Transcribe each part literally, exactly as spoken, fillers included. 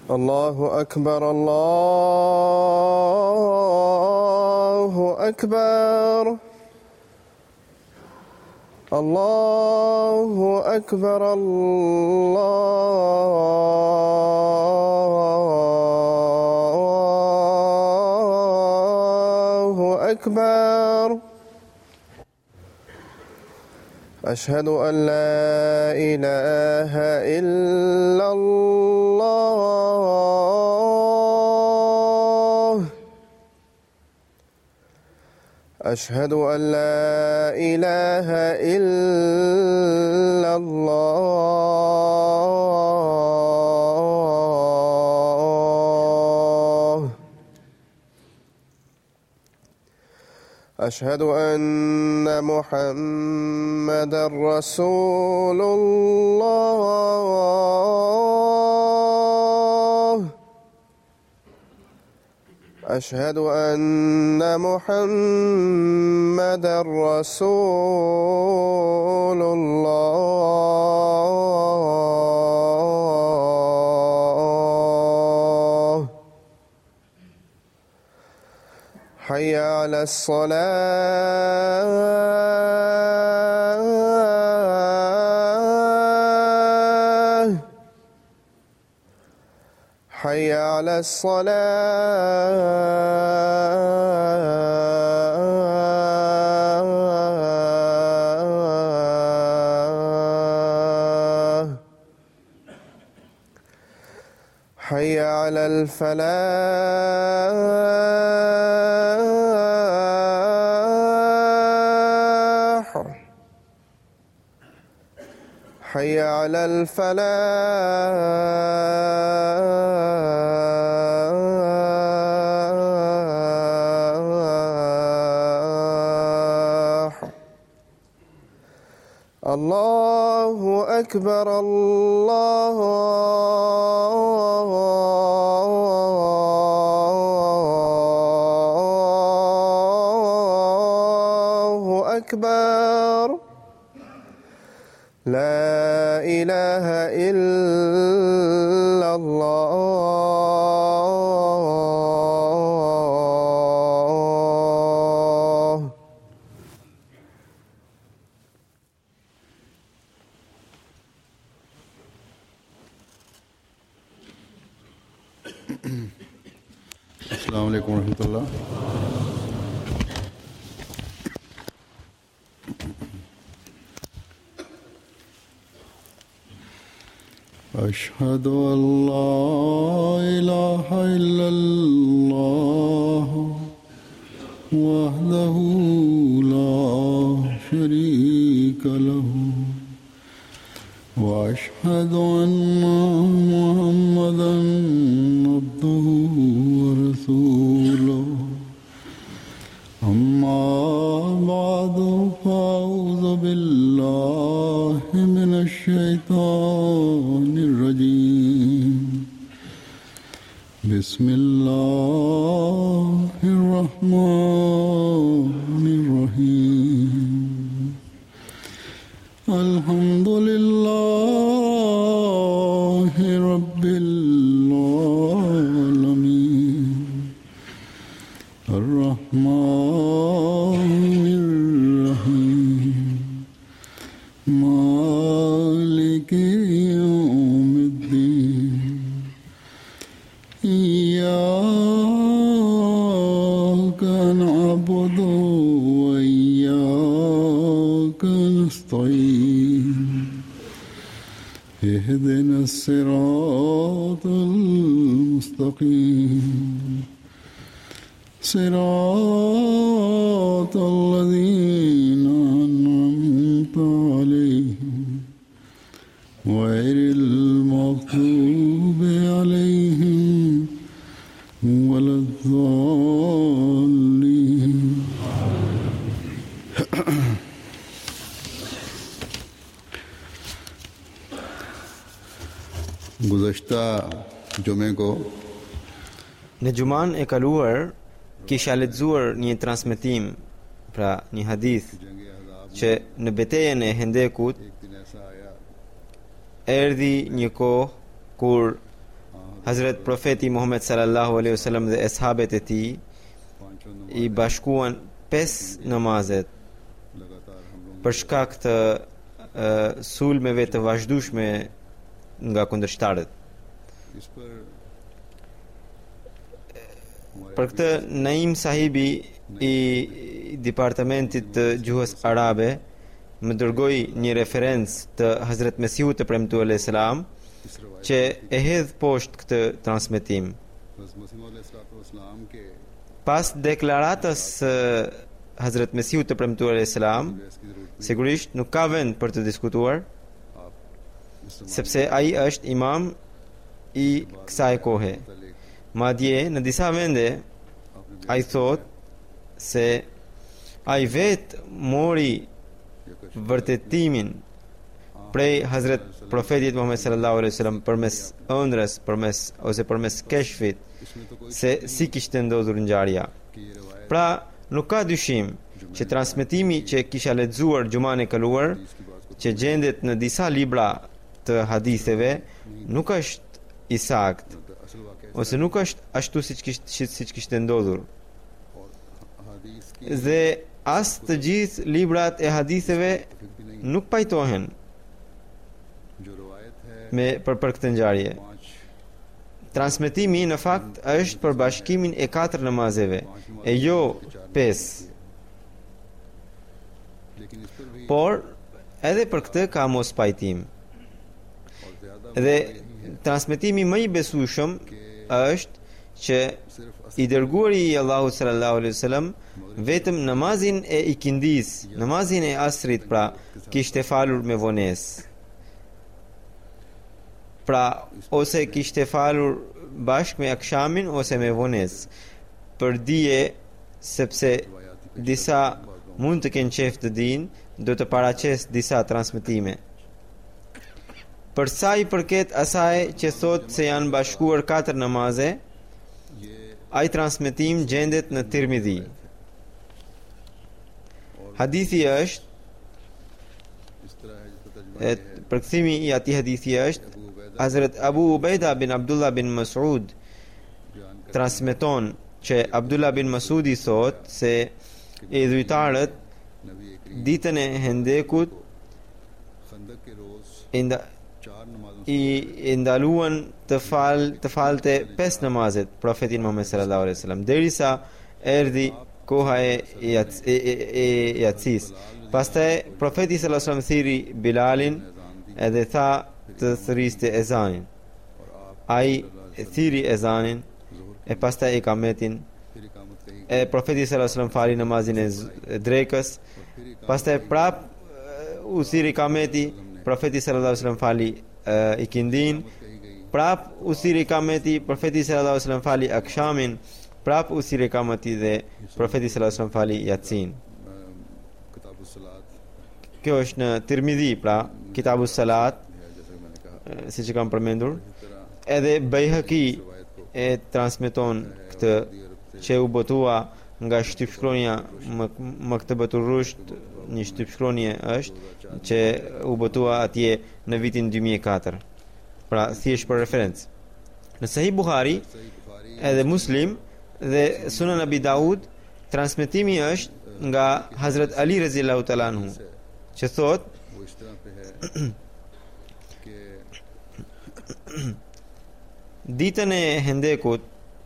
الله أكبر الله أكبر الله أكبر الله أكبر. أشهد أن لا إله إلا الله. أشهد أن لا إله إلا الله. أشهد أن محمدًا رسول الله. أشهد أن محمدًا رسول الله. حي على الصلاة. حي على الصلاة. حي على الفلاح. حي على الفلاح. الله أكبر الله أكبر. لا إله إلا الله. السلام عليكم ورحمة الله. أشهد أن لا إله إلا الله وحده لا شريك له وأشهد أن محمدًا عبده ورسوله. أما بعد فأعوذ بالله من الشيطان الرجيم. بسم الله الرحمن الرحيم. الحمد لله رب العالمين الرحمن الرحيم مالك يوم الدين. إياك نعبد وإياك نستعين. اهدنا الصراط المستقيم صراط الذين أنعمت عليهم غير المغضوب عليهم ولا الضالين. गुज़श्ता जुमे को Në Gjuman e kaluar kisha lexuar një transmetim, pra një hadith, që në betejën e Hendekut erdhi një kohë kur Hazrat Profeti Muhammed sallallahu alaihi wasallam dhe ashabet e tij पांचों i bashkuan pesë namazet लगातार हम लोग për shkak të uh, sulmeve të vazhdueshme nga kundërshtarët. इस पर Për këtë Naim sahibi i departamentit të gjuhës arabe më dërgoi një referencë të Hazrat Mesihut të premtuar alayhis salam इस रवायत që e hedh poshtë këtë transmetim. बस मसीह अलैहिस्सलाम के Pas deklaratës së Hazrat Mesihut të premtuar alayhis salam, बहस की जरूरत sigurisht nuk ka vend për të diskutuar, आप मुसलमान sepse ai është imam i kësaj kohe. मुतालिक Madje në disa vende आपने ai thot se ai vet mori vërtetimin prej Hazret Profetit Muhammed sallallahu alaihi wasallam përmes ëndrës, përmes ose përmes keshfit इसमें तो कोई se si kishte ndodhur ngjarja. कि ये रवायत Pra, nuk ka dyshim që transmetimi që kisha lexuar gjuman e kaluar, इसकी बात को që gjendet në disa libra të haditheve, nuk është i saktë असल वाकया ose nuk është ashtu siç kishte siç kishte ndodhur. और हदीस की Dhe as të gjithë librat e haditheve फिक्र भी नहीं nuk pajtohen जो रवायत है me për për këtë ngjarje. पांच Transmetimi në fakt është për bashkimin e katër namazeve, e jo pesë. लेकिन इस पर भी Por edhe për këtë ka mos pajtim. और ज्यादा Dhe transmetimi më i besueshëm është që सिर्फ i dërguari i Allahut sallallahu alaihi wasallam vetëm namazin e ikindis, namazin e asrit pra kishte falur me vonesë. Pra ose kishte falur bashkë me akshamin ose me vonesë. Për dije sepse disa mund të kenë qef të dinë, do të paraqes disa transmetime. Për sa i përket asaj që thot se janë bashkuar katër namaze, ये ai transmetim gjendet në Tirmidhi. Hadithi është, इस तरह है जिसका तर्जुमा e, ये है përkthimi i atij hadithi është, Abu Ubaida Hazrat Abu Ubejda bin Abdullah bin Mas'ud बयान कर transmeton që Abdullah bin Mas'udi thot se e dhujtarët नबी करीम ditën e Hendekut खंदक के रोज i nda- चार नमाजों i i ndaluan të fal të falte pesë namazet profetin Muhammed sallallahu alaihi wasallam derisa erdhi koha e yac- e e- e yatsis. Pastaj profeti sallallahu alaihi wasallam thiri Bilalin edhe tha të thëriste ezanin. और आप Ai e thiri ezanin e pastaj ikametin. फिर इकामत कही E profeti sallallahu alaihi wasallam fali namazin e z- e drekës. और फिर इकामत Pastaj prap e, u thiri ikameti, profeti sallallahu alaihi wasallam fali e, ikindin. कही गई Prap u thiri ikameti, profeti sallallahu alaihi wasallam fali akshamin. Prap u thiri ikameti dhe profeti sallallahu alaihi wasallam fali yatsin. किताब सलात Kjo është në Tirmidhi, pra Kitabus Salat, है जैसा कि मैंने कहा e, siç e kam përmendur. इस तरह Edhe Baihaqi रवायत को e transmeton këtë që u botua nga shtypshkronja më, më këtë bëtur rusht, një shtypshkronje është që u botua atje në vitin dy mijë e katër. Pra thjesht për referencë. Në Sahih Buhari सही Bukhari edhe Muslim dhe Sunan Abi Daud transmetimi është nga Hazrat Ali radhiyallahu ta'ala anhu që thot वो इस तरह पे है कि ditën e Hendekut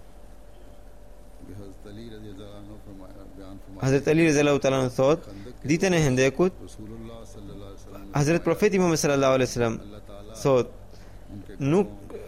हज़रत अली रज़ी अल्लाह अन्हु फरमाया बयान फरमाया Hazrat Ali radhiyallahu ta'ala anhu thot ditën e Hendekut रसूलुल्लाह सल्लल्लाहु अलैहि वसल्लम Hazrat Profeti Muhammed sallallahu alaihi wasallam अल्लाह ताला thot उनके nuk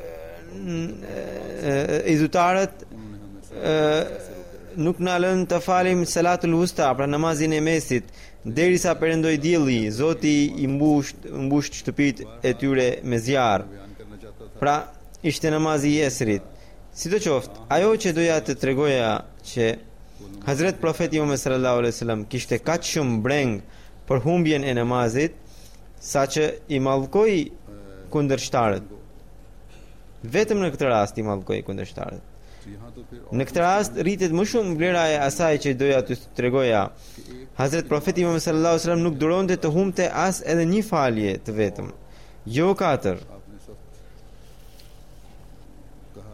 i dhujtarët उन्होंने हमें से nuk na lën të falim salatul wusta, pra namazin e mesit, derisa perëndoi dielli, Zoti i mbusht mbusht shtëpitë e tyre me zjarr. बयान करना चाहता था Pra ishte namazi i esrit. Sidoqoftë, ajo që doja të tregoja që Hazrat Profeti Muhammed sallallahu alaihi wasallam kishte kaq shumë breng për humbjen e namazit, saqë i mallkoi kundërshtarët. Vetëm në këtë rast i mallkoi kundërshtarët. तो यहाँ तो फिर Në këtë rast rritet më shumë vlera e asaj që doja t'ju tregoja. Hazrat Profeti Muhammed sallallahu alaihi wasallam nuk duronte të humbte as edhe një falje të vetëm, jo katër. आपने सख्त कहा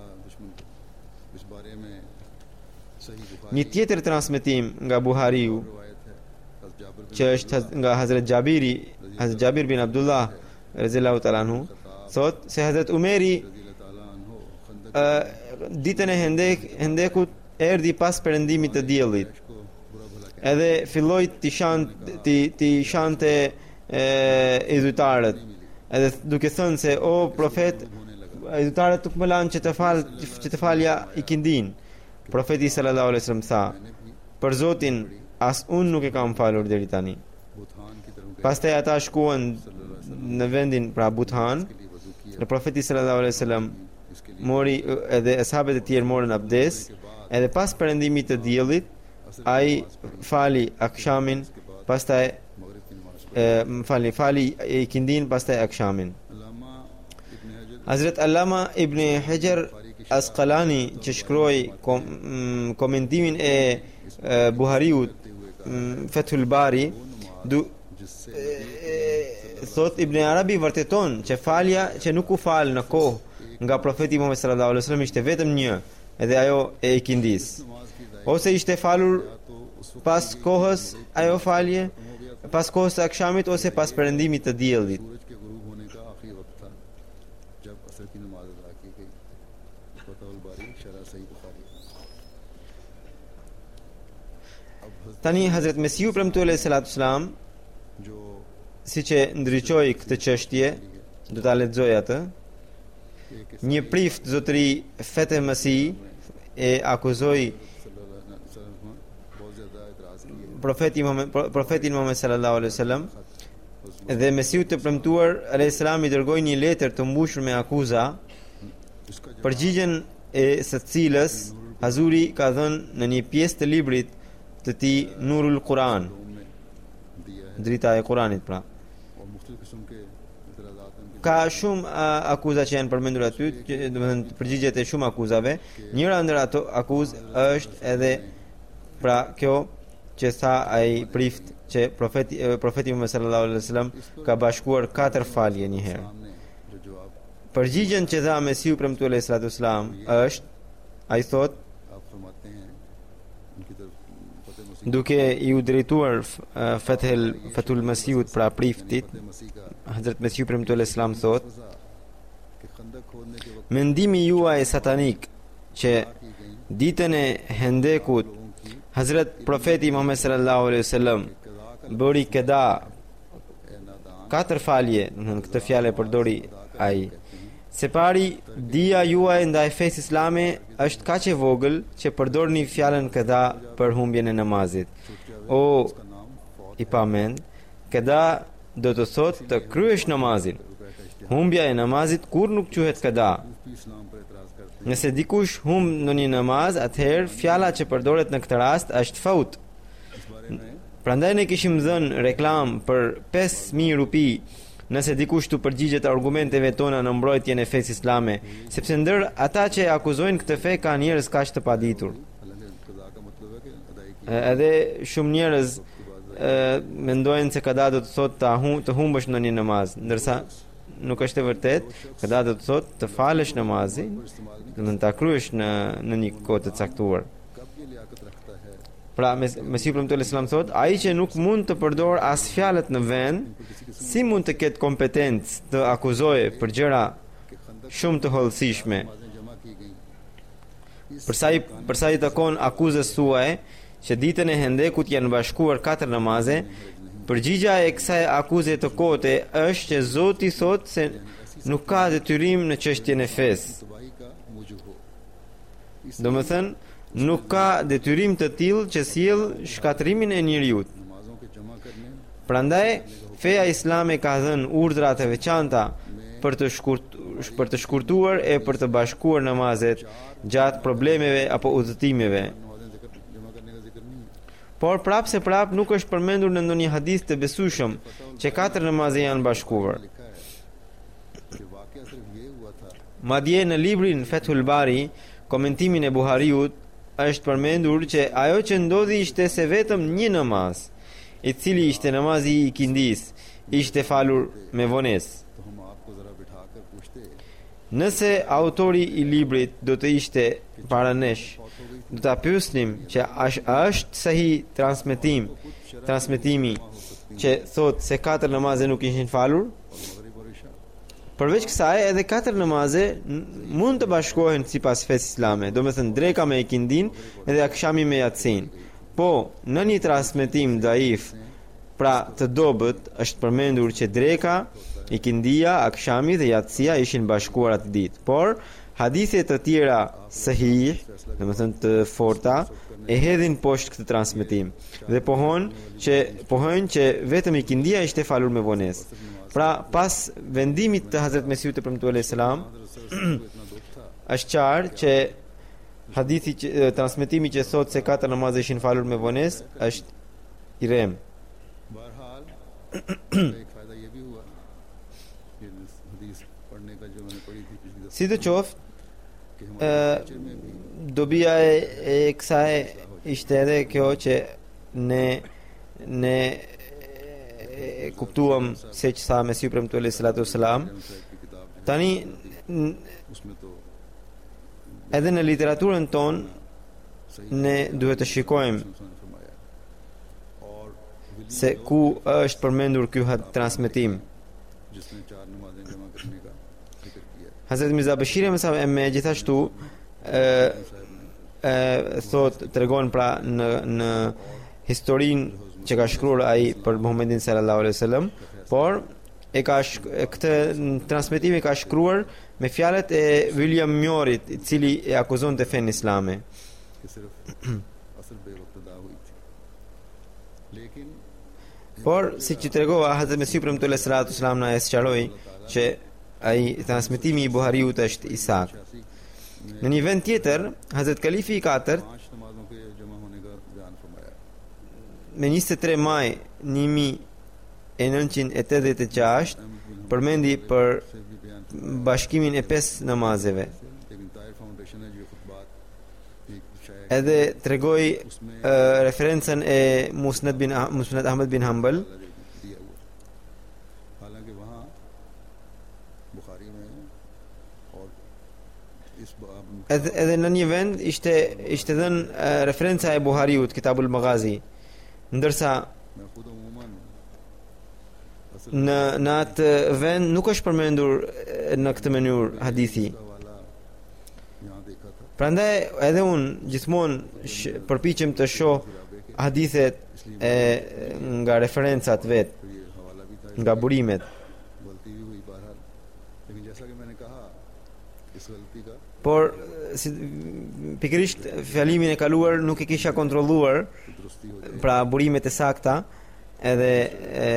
Një tjetër transmetim nga Buhariu रिवायत है हज़रत Jabir që është haz- nga Hazrat Jabiri, Hazrat Jabir bin Abdullah radhiyallahu ta'ala anhu, thot se Hazrat Umeri रज़ी अल्लाह ताला अन्हो खंदक ë, ditën e hendek, hendekut erdhi pas perëndimit të diellit. को बुरा भला कहते Edhe filloi të shan të të shante e idhujtarët. Edhe duke thënë se o profet, idhujtarët nuk më lanë që të fal që të falja ikindin. Profeti sallallahu alaihi wasallam tha: "Për Zotin, as unë nuk e kam falur deri tani." बुतहान की तरफ गए Pastaj ata shkuan në vendin pra Buthan. के लिए वजू किया Në profeti sallallahu alaihi wasallam इसके लिए mori edhe ashabët e tjerë morën abdes, edhe pas perëndimit të diellit ai fali akshamin, pastaj मगरिब की नमाज e, më fali fali ikindin, pastaj akshamin. अल्लामा इब्न हजर Hazrat Allama Ibn Hajar Asqalani që shkroi kom, mm, komentimin e, e Buhariut mm, Fathul Bari du, जिससे e, e, thot Ibn Arabi vërteton që falja që nuk u fal në kohë nga profeti Muhammed sallallahu alaihi wasallam ishte vetëm një, edhe ajo e ikindis. नमाज की दायरा Ose ishte falur तो उस वक्त pas kohës ajo falje, pas kohës së akshamit ose pas perëndimit të diellit. सूरज के गुरूब होने का आखिरी वक्त था जब असर की नमाज अदा की गई। फतहुल बारी शरह सही बुखारी। अब हज़रत Tani Hazrat Mesiu premtuar alayhi salatu wasalam, जो siç e ndriçoi këtë çështje, do ta lexoj atë. एक Një prift zotëri Fete Mesi e akuzoi सल्लल्लाहु अलैहि वसल्लम बहुत ज्यादा इतराज किए। profetin Muhammed profetin Muhammed sallallahu alaihi wasallam dhe Mesiu të premtuar alayhi salam i dërgoi një letër të mbushur me akuza, इसका जवाब përgjigjen e së cilës Hazuri ka dhënë në një pjesë të librit të tij Nurul Quran, में दिया है drita e Kuranit pra. और मुख्तलिफ किस्म के इतराजात हैं उनके Ka shumë a, akuza që janë përmendur aty, që, domethënë përgjigjet e shumë akuzave. Njëra ndër ato akuzë është edhe pra kjo që tha ai prift që profeti e, profeti Muhammed sallallahu alaihi wasallam ka bashkuar katër falje një herë. सामने जो जवाब Përgjigjen që dha Mesiu premtuar alayhi salatu wasalam është, ai thot, आप फरमाते हैं उनकी तरफ फतेह मसीह duke i u drejtuar Fathul Fathul Mesiut pra priftit, फतेह मसीह का Hazrat Mesiu premtuar alayhi salam thot, फजा कि खंदक खोदने के वक्त mendimi juaj satanik që की गई ditën e hendekut Hazrat Profeti Muhammed sallallahu alaihi wasallam कज़ा का bëri keda ए नादान katër falje, domethënë këtë fjalë e përdori ai. Se pari dia juaj ndaj fesë islame është kaq e vogël që përdorni fjalën keda për humbjen e namazit. O का नाम फौत i pamend, keda do të thotë të kryesh namazin. Humbja e namazit kur nuk quhet keda. सूफी इस्लाम पर एतराज करते Nëse dikush humb në një namaz, atëherë fjala që përdoret në këtë rast është faut. हैं इस बारे में Prandaj ne kishim dhënë reklam për pesë mijë rupi nëse dikush të përgjigjet argumenteve tona në mbrojtjen e fesë islame, sepse ndër ata që e akuzojnë këtë fe ka njerëz kaq të paditur. हालांकि कज़ा का मतलब है कि अदाई की E, Edhe shumë njerëz e, mendojnë se kada do të thotë të, hum, të humbësh në një namaz, ndërsa nuk është e vërtet. Kada do të thotë të falësh namazin, do të ta kryesh në në një kohë të caktuar. कब ये लियाकत रखता है Pra Mesiu premtuar Islam thot, ai që nuk mund të përdor as fjalët në vend, si mund të ketë kompetencë të akuzojë për gjëra कि खंदक shumë të hollësishme. नमाजें जमा की गई Përsa i përsa i takon akuzës suaj që ditën e hendekut janë bashkuar katër namaze, përgjigja e kësaj akuze të kote është që Zoti thot se nuk ka detyrim në çështjen e fesë. तबाही का मूजब हो Domethënë, nuk ka detyrim të tillë që sjell shkatrimin e njeriut. नमाजों के जमा करने Prandaj, feja islame ka dhënë urdhra të veçanta për të shkurt, për të shkurtuar e për të bashkuar namazet gjatë problemeve apo udhëtimeve. नमाजें जिक्र जमा करने का जिक्र नहीं है Por prapë se prapë nuk është përmendur në ndonjë hadith të besueshëm që katër namaze janë bashkuar. लिखा है कि वाकया सिर्फ ये हुआ था Madje në librin Fathul Bari, komentimin e Buhariut, është përmendur që ajo që ndodhi ishte se vetëm një namaz, i cili ishte namazi i ikindis, ishte falur me vonesë. तो हम आपको जरा बिठाकर पूछते Nëse autori i librit do të ishte para nesh, फौत हो गई थी do ta pyesnim që a është sahi transmetim, transmetimi që thot se katër namaze nuk ishin falur. Përveç kësaj, edhe katër namaze mund të bashkohen sipas fesë islame, do me thënë dreka me ikindin edhe akshami me yatsin. Po, në një transmetim daif, pra të dobët, është përmendur që dreka, ikindia, akshami dhe yatsia ishin bashkuar atë ditë. Por, hadithe të tjera sahih, do me thënë të forta, e hedhin poshtë këtë transmetim dhe pohon që pohojnë që vetëm ikindia ishte falur me vonesë. Pra pas vendimit të Hazret Mesiut e premtuar alayhis salam është qartë që hadithi që transmetimi që thotë se katër namaze ishin falur me vonesë është i rem. बहरहाल एक फायदा ये भी हुआ कि इस हदीस पढ़ने का जो मैंने पढ़ी थी पिछली दफा Si të qoftë, कि हमारे कल्चर में भी dobia e, e kësaj ishte edhe kjo që ne ne e, kuptuam se që sa Mesiu premtuar alayhi salatu wasalam. की किताब जो Tani n- उसमें तो edhe në literaturën tonë ne duhet të shikojmë उसने फरमाया और विली se ku është përmendur ky had- transmetim. जिसने चार नमाजें जमा करने का जिक्र किया Hazrat Mirza Bashir e me gjithashtu e, e, thot tregon pra në në historinë që ka shkruar ai për Muhammedin sallallahu alaihi wasallam, por e ka shk, e, këtë transmetim e ka shkruar me fjalët e William Mjorit, i cili e akuzonte fen islame. कि सिर्फ असल बेवक्तदा हुई थी लेकिन Por si që tregova, Hazrat Mesiu premtuar alayhi salatu wasallam na e sqaroi që ai transmetimi i Buhariut është i saktë. Në një vend tjetër, Hazrat Kalifi i katërt पांच नमाजों के जमा होने का बयान फरमाया me njëzet e tre maj një mijë e nëntëqind e tetëdhjetë e gjashtë përmendi për से भी बयान bashkimin e pesë namazeve. लेकिन ताहिर फाउंडेशन है जो खुतबात एक शायद Edhe tregoi e, referencën e Musnad bin Ah- Musnad Ahmad bin Hanbal, दिया हुआ हालांकि वहाँ बुखारी में और इस बाब में edhe, edhe në një vend ishte ishte dhënë e, referenca e Buhariut, Kitabul Maghazi, ndërsa मैं खुद अमूमन असल në në atë vend nuk është përmendur e, në këtë mënyrë hadithi. का वाला यहाँ देखा था Prandaj edhe unë gjithmonë sh- përpiqem të shoh hadithet e nga referencat vet, तो ये हवाला भी था nga burimet. गलती भी हुई बहरहाल लेकिन जैसा कि मैंने कहा इस गलती का Por si, pikërisht fjalimin e kaluar nuk e kisha kontrolluar, दुरुस्ती हो जाए pra burimet e sakta, edhe e,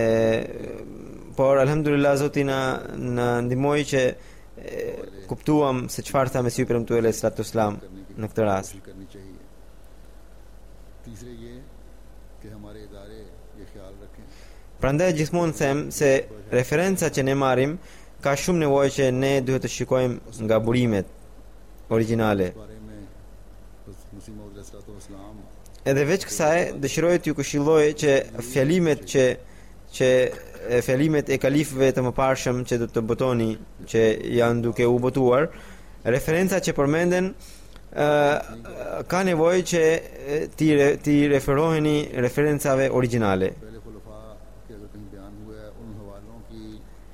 por alhamdulillah Zoti na na ndihmoi që e, kuptuam se çfarë tha Mesiu premtuar alayhi salatu wasalam në këtë rast. कोशिश करनी चाहिए तीसरे ये कि हमारे इदारे ये ख्याल रखें Prandaj gjithmonë them se referenca që ne marrim ka shumë nevojë që ne duhet të shikojmë nga burimet origjinale. इस बारे में मसीह मौद अलैहिस्सलाम Edhe veç kësaj dëshiroj t'ju këshilloj që fjalimet që që e, fjalimet e kalifëve të mëparshëm që do të botoni që janë duke u botuar, referenca që përmenden ë ka nevojë që e, ti re- ti referoheni referencave origjinale. पहले खुलफा के अगर कहीं बयान हुआ है उन हवालों की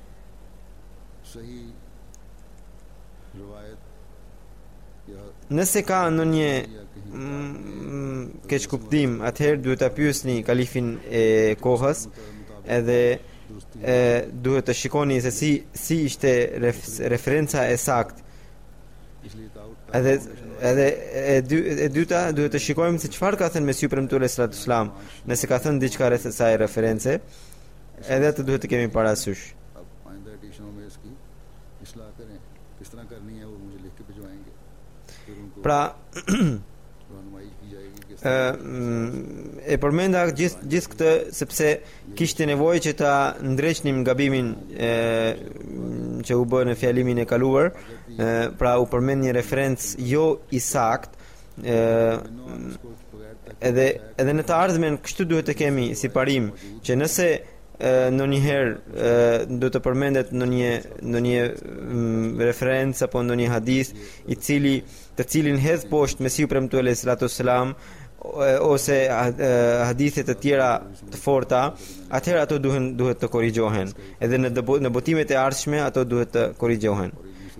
सही रिवायत या Nëse ka ndonjë mm, keq kuptim, atëherë duhet ta pyesni kalifin e kohës, edhe e, duhet të shikoni se si si ishte ref, referenca e saktë. इसलिए ताउट Edhe edhe e, dy, e dyta duhet të shikojmë se çfarë ka thënë Mesiu premtuar alayhi salatu wasalam. Nëse ka thënë diçka rreth asaj reference, edhe atë duhet të kemi parasysh. अब आइंदा एडिशनों में इसकी इस्लाह करें किस तरह करनी है वो मुझे लिख के भिजवाएंगे फिर उनको Pra रहनुमाई की जाएगी कि e, mm, e përmenda gjithë gjithë këtë sepse kishte nevojë që ta ndreqnim gabimin e, mm, që u bë në fjalimin e kaluar, e, pra u përmend një referencë jo i saktë, e, mm, इसको बगैर तक edhe edhe në të ardhmen kështu duhet të kemi si parim që nëse ndonjëherë do të përmendet në një në një referencë apo në një hadith i cili të cilin hedh poshtë Mesiu premtuar alayhi salatu wassalam ose hadithe të tjera të forta, atëherë ato duhen duhet të korrigjohen. Edhe në në botimet e ardhshme ato duhet të korrigjohen.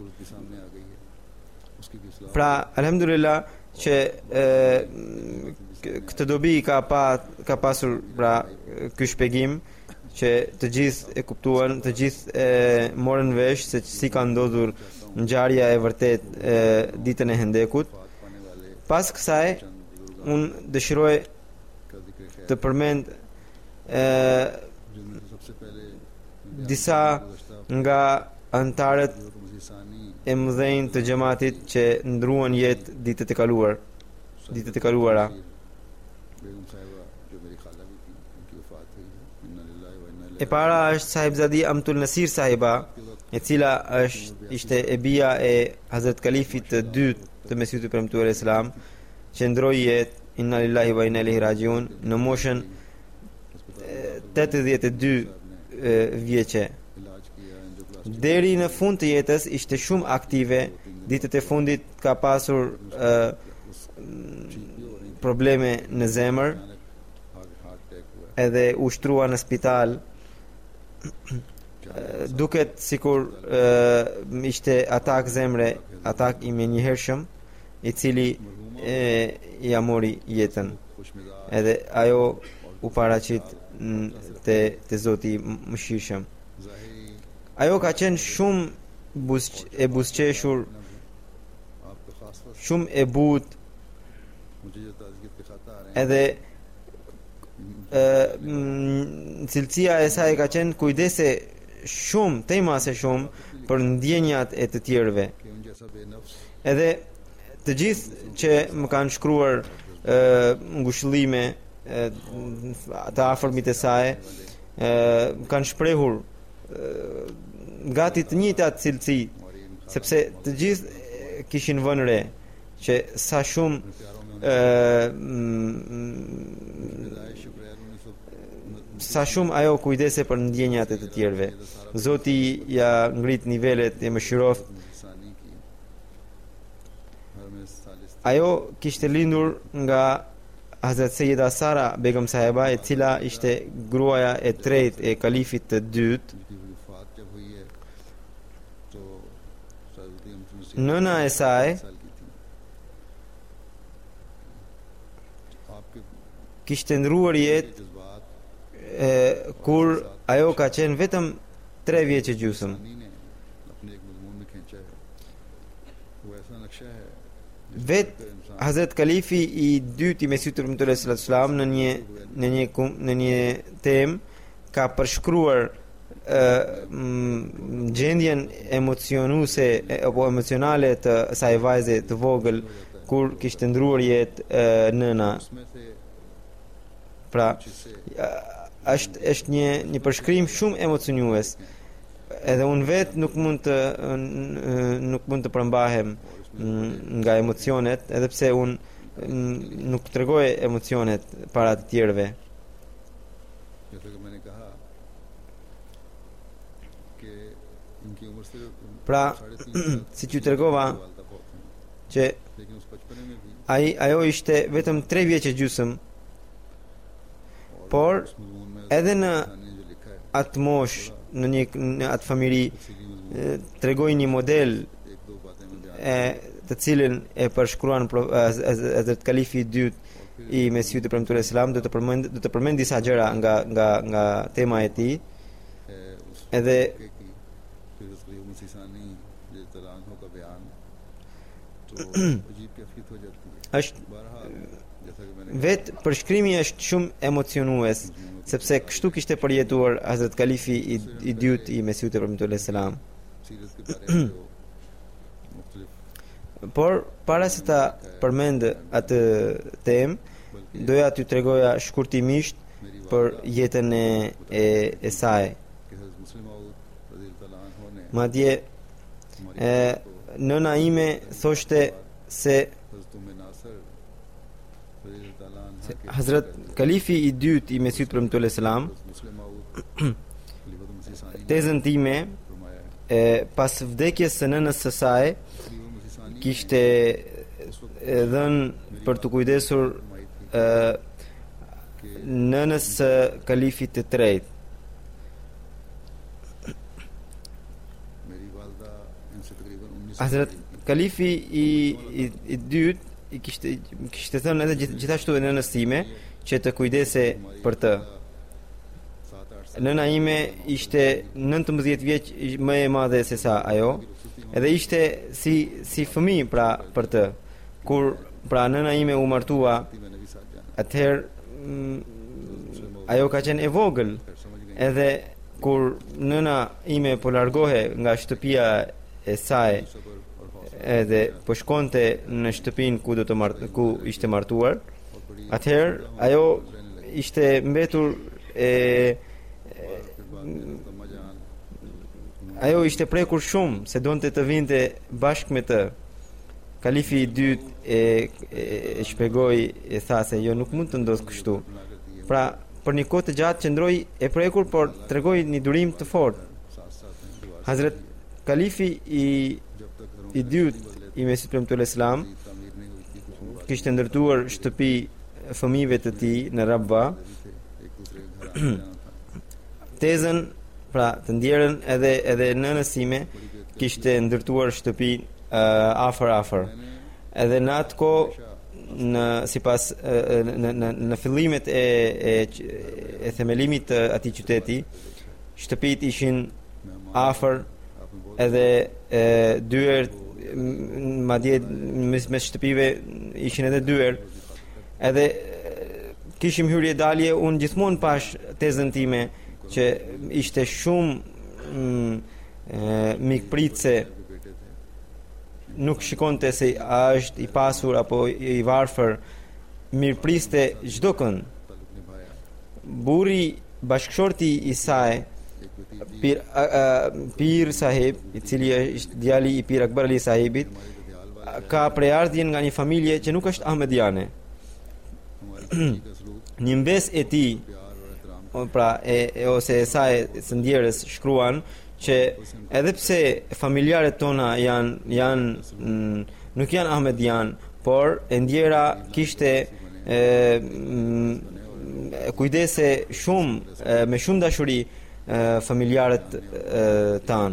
Pra, alhamdulillah që e, këtë dobi ka pa ka pasur pra ky shpjegim që të gjithë e kuptuan, të gjithë e morën vesh se si ka ndodhur ngjarja e vërtet e ditën e Hendekut. Pas kësaj unë dëshiroj të përmend e, disa nga antarët e mëdhenj të xhamatit që ndruan jetë ditët e kaluar, ditët e kaluara. E para është sahibzadi Amtul Nasir sahiba, e cila është ishte e bija e Hazrat Kalifit të dytë të Mesiut të premtuar alayhis salam, që ndroi jetë inna lillahi wa inna ilaihi rajiun në moshën tetëdhjetë e dy vjeçe. Deri në fund të jetës ishte shumë aktive. Ditët e fundit ka pasur e, probleme në zemër, edhe u shtrua në spital. Duket sikur e, ishte atak zemre, atak i menjëhershëm, i cili e, ja mori jetën. Edhe ajo u paraqit te te Zoti i Mëshirshëm. Ajo ka qenë shumë buzq, e buzqeshur, shumë e but, edhe e, cilësia e saj ka qenë kujdese shumë, temase shumë për ndjenjat e të tjerëve. Edhe të gjithë që më kanë shkruar e, ngushëllime e, të afërmit e saj, e, kanë shprehur e, gati të njëjtat cilësi, sepse të gjithë kishin vënë re që sa shumë e, sa shumë ajo kujdese për ndjenjat e të tjerëve. Zoti ja ngrit nivelet e mëshiroft. Ajo kishte lindur nga Hazrat Sayyida Sara Begum sahiba, e cila ishte gruaja e tretë e kalifit të dytë. Nëna e saj kishte ndruar jetë e, kur ajo ka qenë vetëm tre vjeç e gjysmë. Vet Hazrat Kalifi i dytë i Mesiut të premtuar alayhis salam në një në një në një temë ka përshkruar gjendjen emocionuese apo emocionale të saj vajze të vogël kur kishte ndruar jetë nëna. Pra është është një një përshkrim shumë emocionues. Edhe unë vet nuk mund të nuk mund të përmbahem nga emocionet, edhe pse unë nuk tregoj emocionet para të tjerëve. Pra, si që tregova që ai ajo ishte vetëm tre vjeç e gjysmë, por edhe në atë moshë, në një në atë familji tregoi një model e të cilën e përshkruan Hazrat Kalifi i dytë i Mesiut të premtuar alayhis salam. Do të përmend do të përmend disa gjëra nga nga nga tema e tij. Edhe është vetë përshkrimi është shumë emocionues, sepse kështu kishte përjetuar Hazrat Kalifi i, i dytë i Mesiut të premtuar alayhis salam. Por para se ta përmend atë temë, doja t'ju tregoja shkurtimisht për jetën e e, e saj. Madje e, nëna ime thoshte se रज़ी ताला अन्हा के Hazrat Kalifi i dytë i Mesihut premtuar selam मुस्लिम माऊद खलीफतुल मसीह सानी ने tezën time फरमाया e है pas vdekjes së nënës së saj खलीफतुल मसीह सानी kishte e, dhënë për të kujdesur e, nënës së kalifit të tretë. मेरी वालदा इनसे तकरीबन उन्नीस Hazrat Kalifi i, i, i dytë i kishte kishte thënë edhe gjith- gjithashtu e nënës time që të kujdese për të. सात आठ Nëna ime ishte nëntëmbëdhjetë vjeç më e madhe se sa ajo, edhe ishte si si fëmijë pra për të. Kur pra nëna ime u martua, साल मैंने भी साथ जाना atëherë mm, ajo ka qenë e vogël, फिर समझ गए edhe kur nëna ime po largohe nga shtëpia e saj सब्र और हौसला edhe po shkonte në shtëpinë ku do të mart ku ishte martuar, और बड़ी atëherë ajo ishte mbetur e फिर बाद में अम्मा जान ajo ishte prekur shumë se donte të vinte bashkë me të. Kalifi i dytë e, e, e shpjegoi e tha se jo nuk mund të ndodhë kështu. बना कर दिए Pra për një kohë të gjatë qëndroi e prekur, por tregoi një durim të fortë. साथ साथ हैं दुआ Hazrat Kalifi i जब तक घरों i dytë i Mesihut premtuar Islam की तामीर नहीं हुई थी कुछ लोग kishte ndërtuar shtëpi fëmijëve të tij në Rabba, भी थे एक दूसरे के घर आना जाना था tezën pra të ndjerën edhe edhe nënës time kishte ndërtuar shtëpi uh, afër afër. Edhe në atë kohë në sipas uh, në në në fillimet e e, e themelimit të atij qyteti, shtëpitë ishin afër आपने बहुत edhe e, dyer m- madje mes mes shtëpive ishin edhe dyer. Edhe e, kishim hyrje dalje, unë gjithmonë pash tezën time që ishte shumë mm, e, mikpritse, बेटे थे nuk shikonte se a është i pasur apo i varfër, mirëpriste çdo kënd. ताल्लुक निभाया Burri bashkëshorti i saj, एक भतीजी Pir, a, a, Pir Sahib, i cili është djali i Pir Akbar Ali Sahibit, हमारे तो ख्याल वाले ka prejardhjen nga një familje që nuk është ahmediane. हमारे भतीजी का सलूक Një mbes e tij, प्यार और एहतराम o, pra e, e ose e saj së ndjerës shkruan që edhe pse familjarët tona janë janë mm, nuk janë ahmedian, por e ndjera kishte e, mm, kujdese shumë e, me shumë dashuri e, familjarët e, tanë.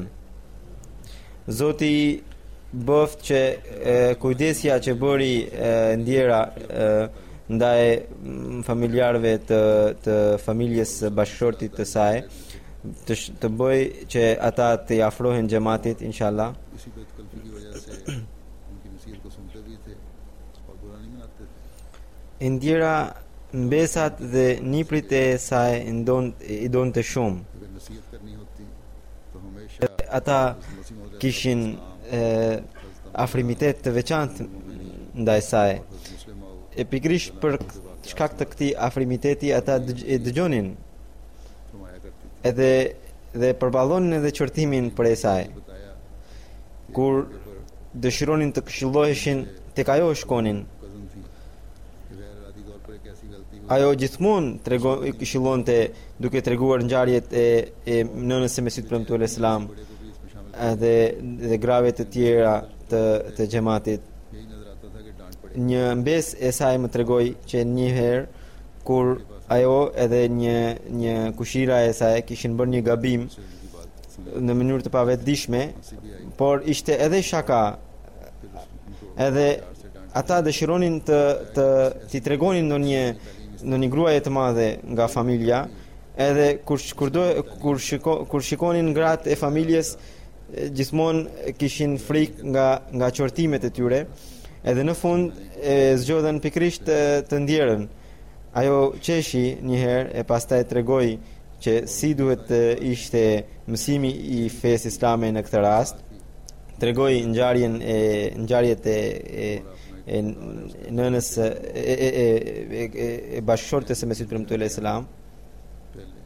Zoti bëft që e, kujdesja që bëri e, ndjera e, ndaj mm, familjarëve të të familjes së bashkëshortit të saj të, sh- të bëj që ata të i afrohen xhamatit inshallah. इसी बेतकल्फी की वजह से उनकी नसीहत को सुनते भी थे और बुरा नहीं मनाते थे E ndjera mbesat dhe niprit e saj ndon i donte shumë. अगर नसीहत करनी होती तो हमेशा Ata मसीह मौद kishin e, afrimitet të veçantë ndaj saj. मुस्लिम माऊद E pikrisht për k- shkak të këtij afrimiteti ata dëg- e dëgjonin फरमाया करती थी edhe dhe përballonin edhe qortimin për e saj. बताया Kur dëshironin të këshilloheshin, tek ajo shkonin. कजन थी कि गैर इरादी तौर पर एक ऐसी गलती हुई Ajo gjithmonë trego i këshillonte duke treguar ngjarjet e, e nënës së Mesihut premtuar Islam बड़े को भी इसमें शामिल edhe dhe grave të tjera të të xhamatit. यही नजर आता था कि डांट पड़े Një mbes e saj më tregoi që një herë kur ajo edhe një një kushira e saj kishin bërë një gabim से उनकी बात सुन në mënyrë të pavetëdijshme, हंसी भी आई por ishte edhe shaka, फिर उस- उनको edhe प्यार से डांट ata dëshironin të të t'i tregonin ndonjë ndonjë gruaje të madhe nga familja, edhe kur sh- kur do kur shiko, kur shikonin gratë e familjes e, gjithmonë kishin frikë nga nga qortimet e tyre, edhe në fund e zgjodhen pikrisht të, të ndjerën. Ajo qeshi një herë e pastaj tregoi që si duhet të ishte mësimi i fesë islame në këtë rast. Tregoi ngjarjen e ngjarjet e, e e nënës e, e, e, e, e, e bashkëshortes së Mesihut premtuar Islam. पहले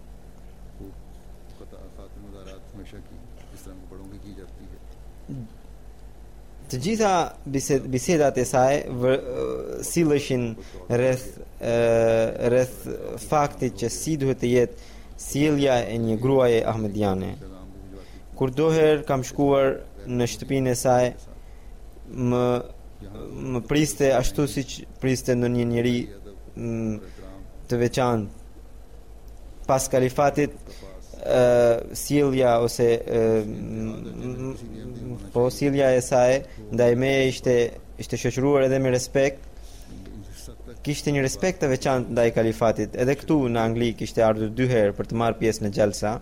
खूब कता खातिर मदारात हमेशा की जिस तरह बड़ों की की जाती है Të gjitha bised, bisedat e saj vë- silleshin rreth ë, rreth faktit që si duhet të jetë sjellja e një gruaje ahmediane. Kur doher kam shkuar në shtëpinë e saj, më më priste ashtu siç priste ndonjë njeri mm, të veçantë. Pas kalifatit, ë sjellja ose ë, m- m- po sjellja e saj ndaj meje ishte ishte shoqëruar edhe me respekt. Kishte një respekt të veçantë ndaj kalifatit. Edhe këtu në Angli kishte ardhur dy herë për të marrë pjesë në xhalsa.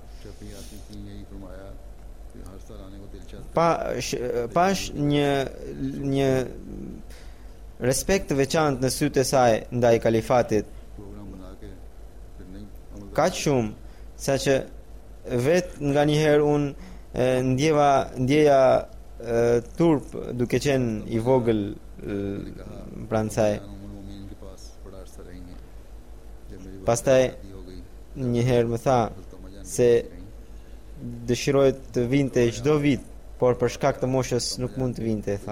Pa sh- pash një një respekt të veçantë në sytë e saj ndaj kalifatit, kaq shumë saqë vetë nga një herë unë e, ndjeva ndjeja e, turp duke qenë i vogël e, pranë saj. Pastaj një herë më tha se dëshiroj të vinte çdo vit, por për shkak të moshës nuk mund të vinte, tha.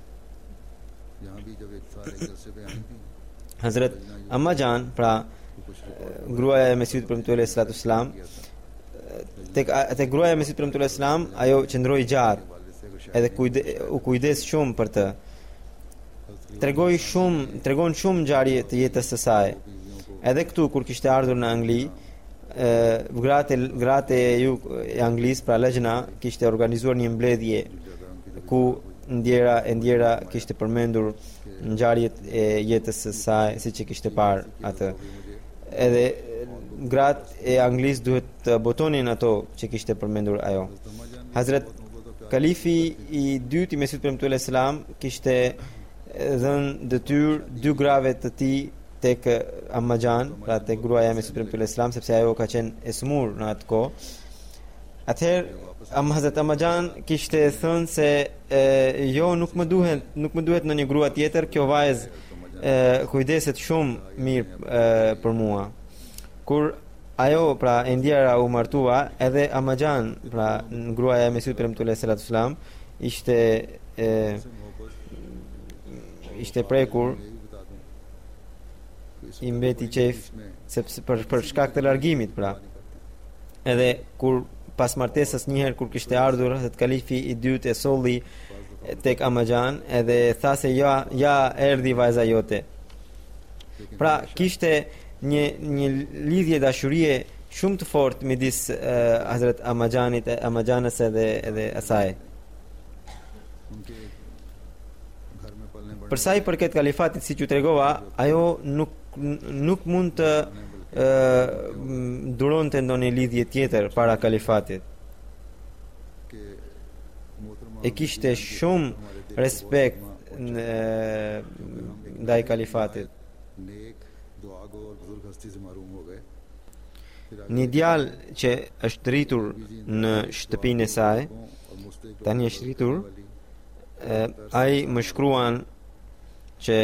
Hazrat Ammajan, pra gruaja e Mesihut premtuar sallallahu alaihi wasallam, tek tek gruaja e Mesihut premtuar sallallahu alaihi wasallam, ajo qëndroi gjatë, edhe kujde, u kujdes shumë për të. Tregoi shumë, tregon shumë ngjarje të jetës së saj. Edhe këtu kur kishte ardhur në Angli, ë gratë gratë e ju e Anglisë, pra Lejna, kishte organizuar një mbledhje ku ndjera e ndjera kishte përmendur ngjarjet e jetës së saj siç e kishte parë atë. Edhe gratë e Anglisë duhet të botonin ato që kishte përmendur ajo. Hazrat Kalifi i dytë i Mesihut premtuar selam kishte dhënë detyrë dy grave të tij tek Ammajan, pra tek gruaja e Mesihut premtuar selam, sepse ajo ka qenë e smur në atë kohë. Atëherë Am Hazrat Ammajan kishte thënë se e, jo nuk më duhet nuk më duhet në një grua tjetër, kjo vajzë kujdeset shumë mirë e, për mua. Kur ajo pra e ndjera u martua, edhe Ammajan, pra gruaja e Mesihut premtuar selam, ishte e, ishte prekur, i mbeti qef sepse për për shkak të largimit, pra. Edhe kur pas martesës një herë kur kishte ardhur Hazrat Kalifi i dytë e solli tek Ammajan, edhe tha se ja ja erdhi vajza jote. Pra kishte një një lidhje dashurie shumë të fortë midis uh, Hazrat Ammajanit, Ammajanës edhe edhe asaj. Për sa i përket kalifatit, siç ju tregova, ajo nuk nuk mund të ë duronte ndonjë lidhje tjetër para kalifatit. E kishte shumë respekt ndaj kalifatit. Një djalë që është rritur në shtëpinë e saj, tani është rritur, ai më shkruan që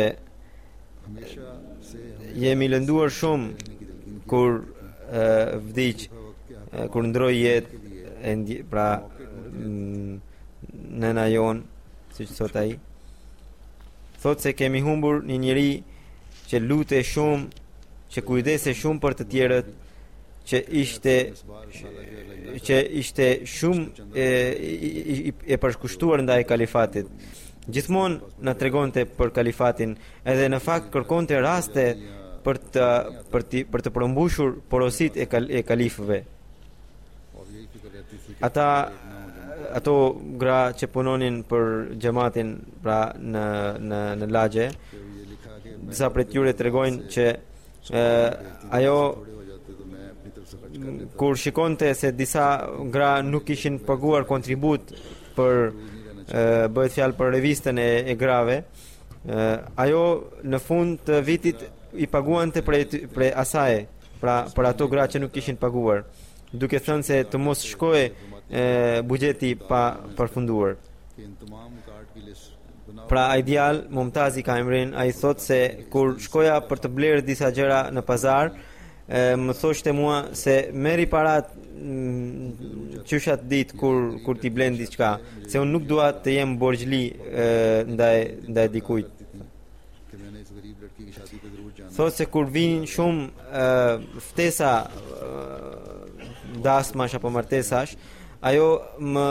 jemi lënduar shumë kur uh, vdiq, uh, kur ndroi jetë, pra mm, nëna jon, siç thot ai. Thot se kemi humbur një njeri që lute shumë, që kujdese shumë për të tjerët, që ishte që ishte shumë e, e, e përshkushtuar ndaj kalifatit. Gjithmonë na tregonte për kalifatin, edhe në fakt kërkonte raste për të për të për të përmbushur porositë e, kal, e kalifëve. Ata ato gra që punonin për xhamatin, pra në në në lagje, disa prej tyre tregojnë që e, ajo kur shikonte se disa gra nuk kishin paguar kontribut për bëhet fjalë për revistën e, e grave, e, ajo në fund të vitit i paguante për, për asaj, pra për ato gra që nuk kishin paguar, duke thënë se të mos shkojë buxheti pa përfunduar. Pra ai djalë, Mumtazi ka emrin, ai thot se kur shkoja për të blerë disa gjëra në pazar, e, më thoshte mua se merri para qyshat ditë kur kur ti blen diçka, se unë nuk dua të jem borxhli ndaj ndaj dikujt. कि मैंने इस गरीब लड़की की शादी पे जरूर जाना Thotë se kur vinin shumë uh, ftesa uh, dasmash apo martesash, ajo më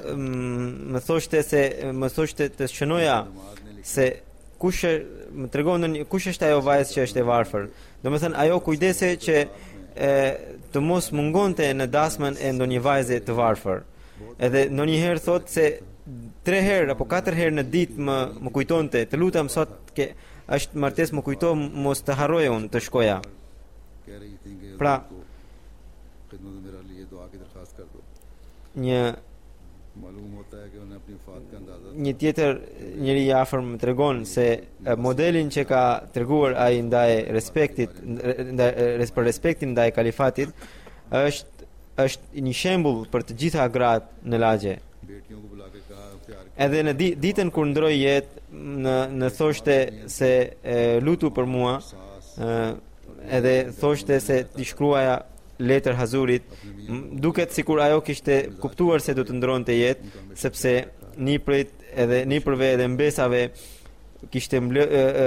më thoshte se më thoshte të shënoja se kush e, më tregon ndonjë kush është ajo vajzë që është e varfër. Domethënë ajo kujdese që e, të mos mungonte në dasmën e ndonjë vajze të varfër. Edhe ndonjëherë thotë se tre herë apo katër herë në ditë më më kujtonte, të lutem sot që është martesë më kujto mos të harroj unë të shkoja. कह रही थी कि Pra को खिदमत में मेरे लिए दुआ की दरखास्त कर दो një मालूम होता है कि उन्हें अपनी वफात का अंदाजा një tjetër njëri i afër më tregon se e, modelin që ka treguar ai ndaj respektit ndaj res- për respektin ndaj kalifatit është është një shembull për të gjitha gratë në lagje. बेटियों को बुला के कहा प्यार Edhe në di, ditën kur ndroi jetë në në thoshte se e, lutu për mua, e, edhe thoshte se ti shkruaja letër Hazurit, m- duket sikur ajo kishte kuptuar se do të ndronte jetë, sepse niprit edhe nipërve edhe mbesave kishte mble, e, e,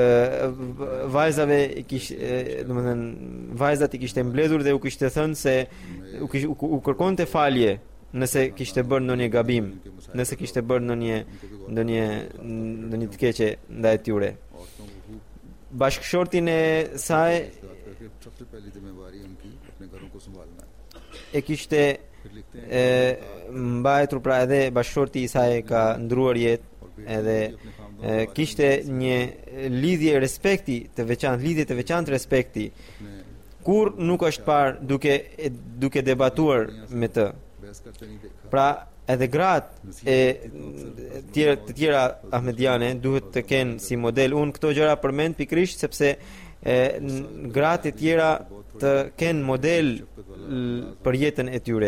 vajzave i kishte, domethënë vajzat i kishte mbledhur dhe u kishte thënë se u, kish, u, u kërkonte falje nëse kishte bërë ndonjë gabim, nëse kishte bërë ndonjë ndonjë ndonjë të keqe ndaj tyre. औरतों को खूब Bashkëshortin e saj बात करके सबसे पहली जिम्मेवारी उनकी अपने घरों को संभालना है e kishte फिर लिखते हैं e, mbajtur, pra edhe bashkëshorti i saj ka ndruar jetë, edhe e, kishte një lidhje respekti të veçantë, lidhje të veçantë respekti. Kur nuk është parë duke e, duke debatuar me të. बहस करते नहीं देखा Pra edhe gratë e tjera, të tjera ahmediane duhet të kenë si model. Unë këto gjëra përmend pikërisht sepse e, n- gratë e tjera të kenë model l- për jetën e tyre.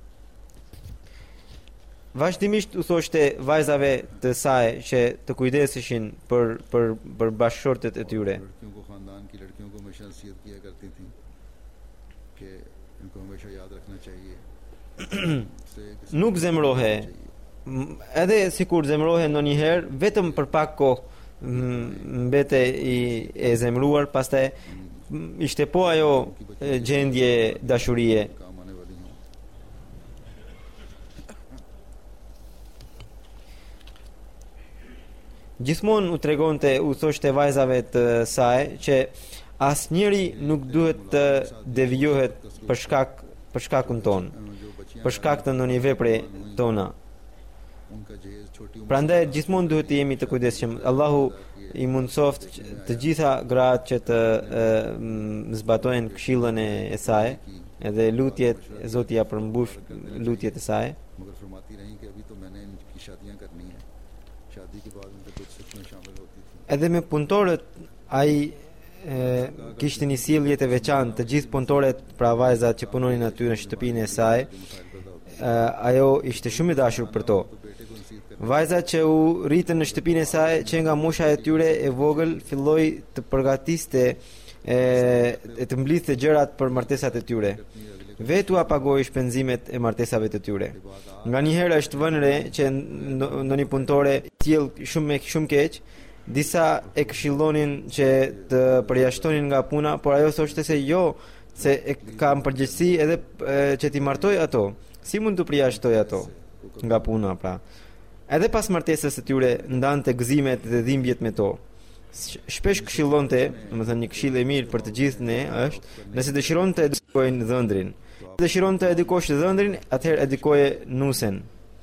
Vazhdimisht u thoshte vajzave të saj që të kujdeseshin për për për bashkëshortet e tyre. लड़कियों को खानदान की लड़कियों को हमेशा नसीहत किया करती थी कि इनको हमेशा याद रखना चाहिए से किसी Nuk zemrohe, M- edhe sikur zemrohe ndonjëherë, vetëm për pak kohë m- mbete i e zemruar, pastaj m- ishte po ajo e, gjendje dashurie. काम आने वाली हों Gjithmonë u tregonte, u thoshte vajzave të saj që asnjëri nuk duhet të devijohet për shkak për shkakun ton, जो बच्चियां për shkak të ndonjë vepre tona. उनका जहेज छोटी उम्र Prandaj gjithmonë duhet të jemi të kujdesshëm. Allahu i mundsoft që- të gjitha gratë që të e, m, zbatojnë këshillën e, e saj, edhe lutjet Zoti ja përmbush lutjet e saj. मगर फरमाती रही कि अभी तो मैंने इनकी शादियां करनी है शादी के बाद उनके कुछ सचमें शामिल होती थी Edhe me punëtorët ai e, kishte një sjellje të veçantë, të gjithë punëtorët, pra vajzat që punonin aty në shtëpinë e saj, e, ajo ishte shumë e dashur për to. Vajzat që u rritën në shtëpinë e saj, që nga mosha e tyre e vogël filloi të përgatiste e, e të mblidhte gjërat për martesat e tyre. Vetu apagoi shpenzimet e martesave të tyre. Nganjëherë është vënë re që ndo- ndonjë punëtore tjell shumë me shumë keq, disa e këshillonin që të përjashtonin nga puna, por ajo thoshte se jo, se e kam përgjegjësi edhe e, që ti martoj ato. Si mund të përjashtoj ato nga puna, pra? Edhe pas martesës së tyre ndante gëzimet dhe dhimbjet me to. Sh- Shpesh këshillonte, domethënë një këshill e mirë për të gjithë ne është, nëse dëshiron të edukojnë dhëndrin. Dëshiron të edukosh dhëndrin, atëherë edukoje nusen.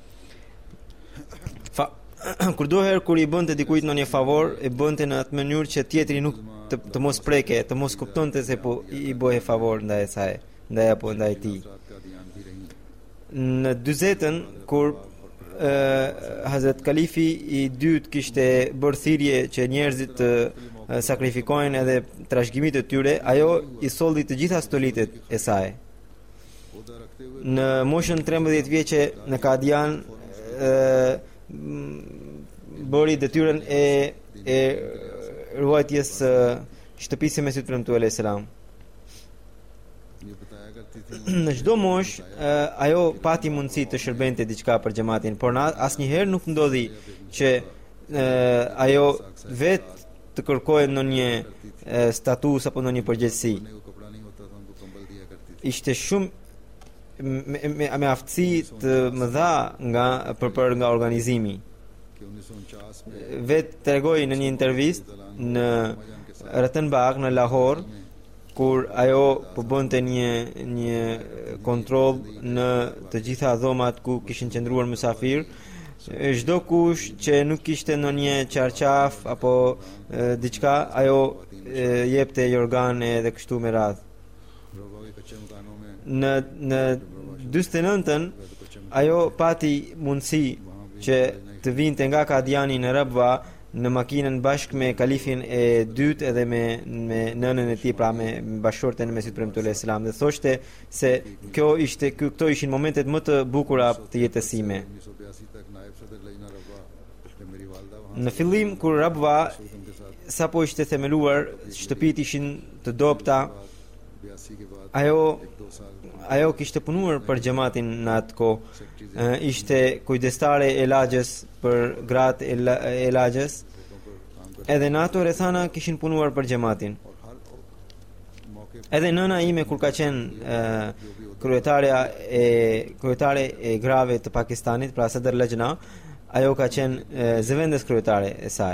Fa kur doherë kur i bënte dikujt në një favor, e bënte në atë mënyrë që tjetri nuk të, të mos preke, të mos kuptonte se po i i bëhe favor ndaj saj, ndaj apo ndaj tij. रात का ध्यान भी रही Në dyzetën kur e, Hazret Kalifi i dytë kishte bërë thirrje që njerëzit të e, sakrifikojnë edhe trashëgimit e tyre, ajo i solli të gjitha stolitet e saj. ओदा रखते हुए Në moshën trembëdhjetë vjeçe në Kadian e, m, bëri detyrën e e e, ruajtjes së shtëpisë së Mesihut premtuar alayhis salam. në çdo moshë uh, ajo pati mundësi të shërbente diçka për xhamatin, por na asnjëherë nuk ndodhi që uh, ajo vetë të kërkojë ndonjë uh, status apo ndonjë përgjegjësi. को कपड़ा नहीं होता था उनको कंबल दिया करती थी Ishte shumë me, me, me aftësi të mëdha nga për, për nga organizimi. कि उन्नीस सौ उनचास में Vetë tregoi në një intervistë në Ratan-Bagh në Lahore, kur ajo po bënte një një kontroll në të gjitha dhomat ku kishin qëndruar mysafir, çdo kush që nuk kishte ndonjë qarqaf apo e, diçka, ajo e, jepte jorgane dhe kështu me radhë. रवा के कच्चे मकानों में Në në dyqindët e nëntën ajo pati mundësi që të vinte nga Kadiani në Rabwa në makinën bashkë me kalifin e dytë edhe me me nënën e tij, pra me bashortën e Mesihut premtuar alayhis salam, dhe thoshte se kjo ishte ky- këto ishin momentet më të bukura të jetës sime. उन्नीस सौ बयासी तक नायब सदर लजना रवा जब मेरी वालदा वहाँ Në fillim kur Rabwa उनके साथ sapo ishte themeluar, shtëpitë ishin të dobta, बयासी के बाद ajo दो साल ajo kishte punuar për xhamatin në atë kohë. Ë, ishte kujdestare e lagjës për gratë e la- e lagjës. Edhe në ato rrethana kishin punuar për xhamatin. और हर मौके Edhe nëna ime kur ka qenë ë, kryetarja e kryetare e grave të Pakistanit, pra Sadr Lajna, ajo ka qenë ë, zëvendës kryetare e saj.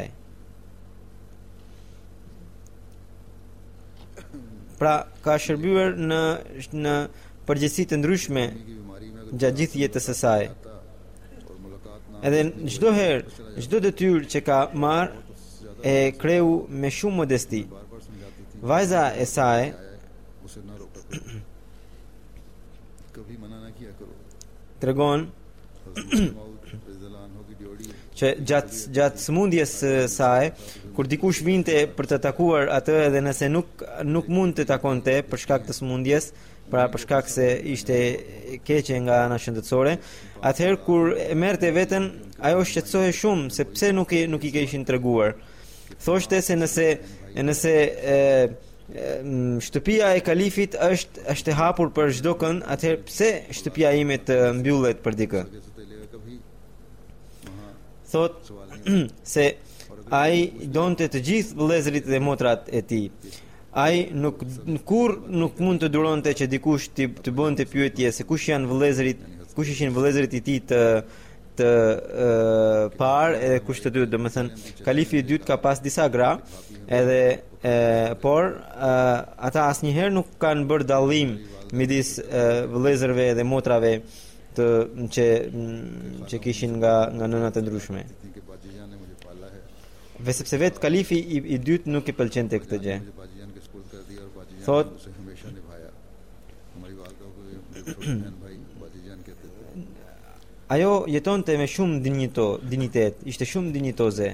Pra ka shërbyer në në përgjegjësi të ndryshme की बीमारी में अगर gjatë gjithë jetës së saj. आता और मुलाकात ना Edhe çdo herë, çdo detyrë që ka marr e kreu me shumë modesti. बार बार समझाती थी Vajza e saj आए उसे ना रोका करो कभी मना ना किया करो tregon हज़रत मौद रज़ियल्लाहु अन्हु की ड्योड़ी që gjatë gjatë sëmundjes së saj, kur dikush vinte për të takuar atë, edhe nëse nuk nuk mund të takonte për shkak të sëmundjes, pra për shkak se ishte keqe nga ana shëndetësore, atëherë kur e merrte veten, ajo shqetësohej shumë se pse nuk i nuk i kishin treguar. Thoshte se nëse nëse e, e, m, shtëpia e kalifit është është e hapur për çdo kënd, atëherë pse shtëpia ime të mbyllet për dikë? आगे से तेले कभी वहाँ Thot se ai donte të gjithë vëllezërit dhe motrat e tij. Ai nuk kur nuk mund të duronte që dikush të, të bënte pyetje se kush janë vëllezërit, kush ishin vëllezërit e tij të të uh, parë e kush të dytë, domethënë kalifi i dytë ka pas disa gra, edhe e, por uh, ata asnjëherë nuk kanë bërë dallim midis uh, vëllezërve dhe motrave të që që kishin nga nga nëna të ndryshme. थी कि बाजीजान ने मुझे पाला है Dhe sepse vetë kalifi i, i dytë nuk i pëlqente këtë gjë. मुझे बाजीजान के स्पुर्द कर दिया और बाजीजान Thot- ने उसे हमेशा निभाया हमारी वालदा को ये मेरे छोटे बहन भाई बाजीजान कहते थे Ajo jetonte me shumë dinjito, dinitet, ishte shumë dinjitoze.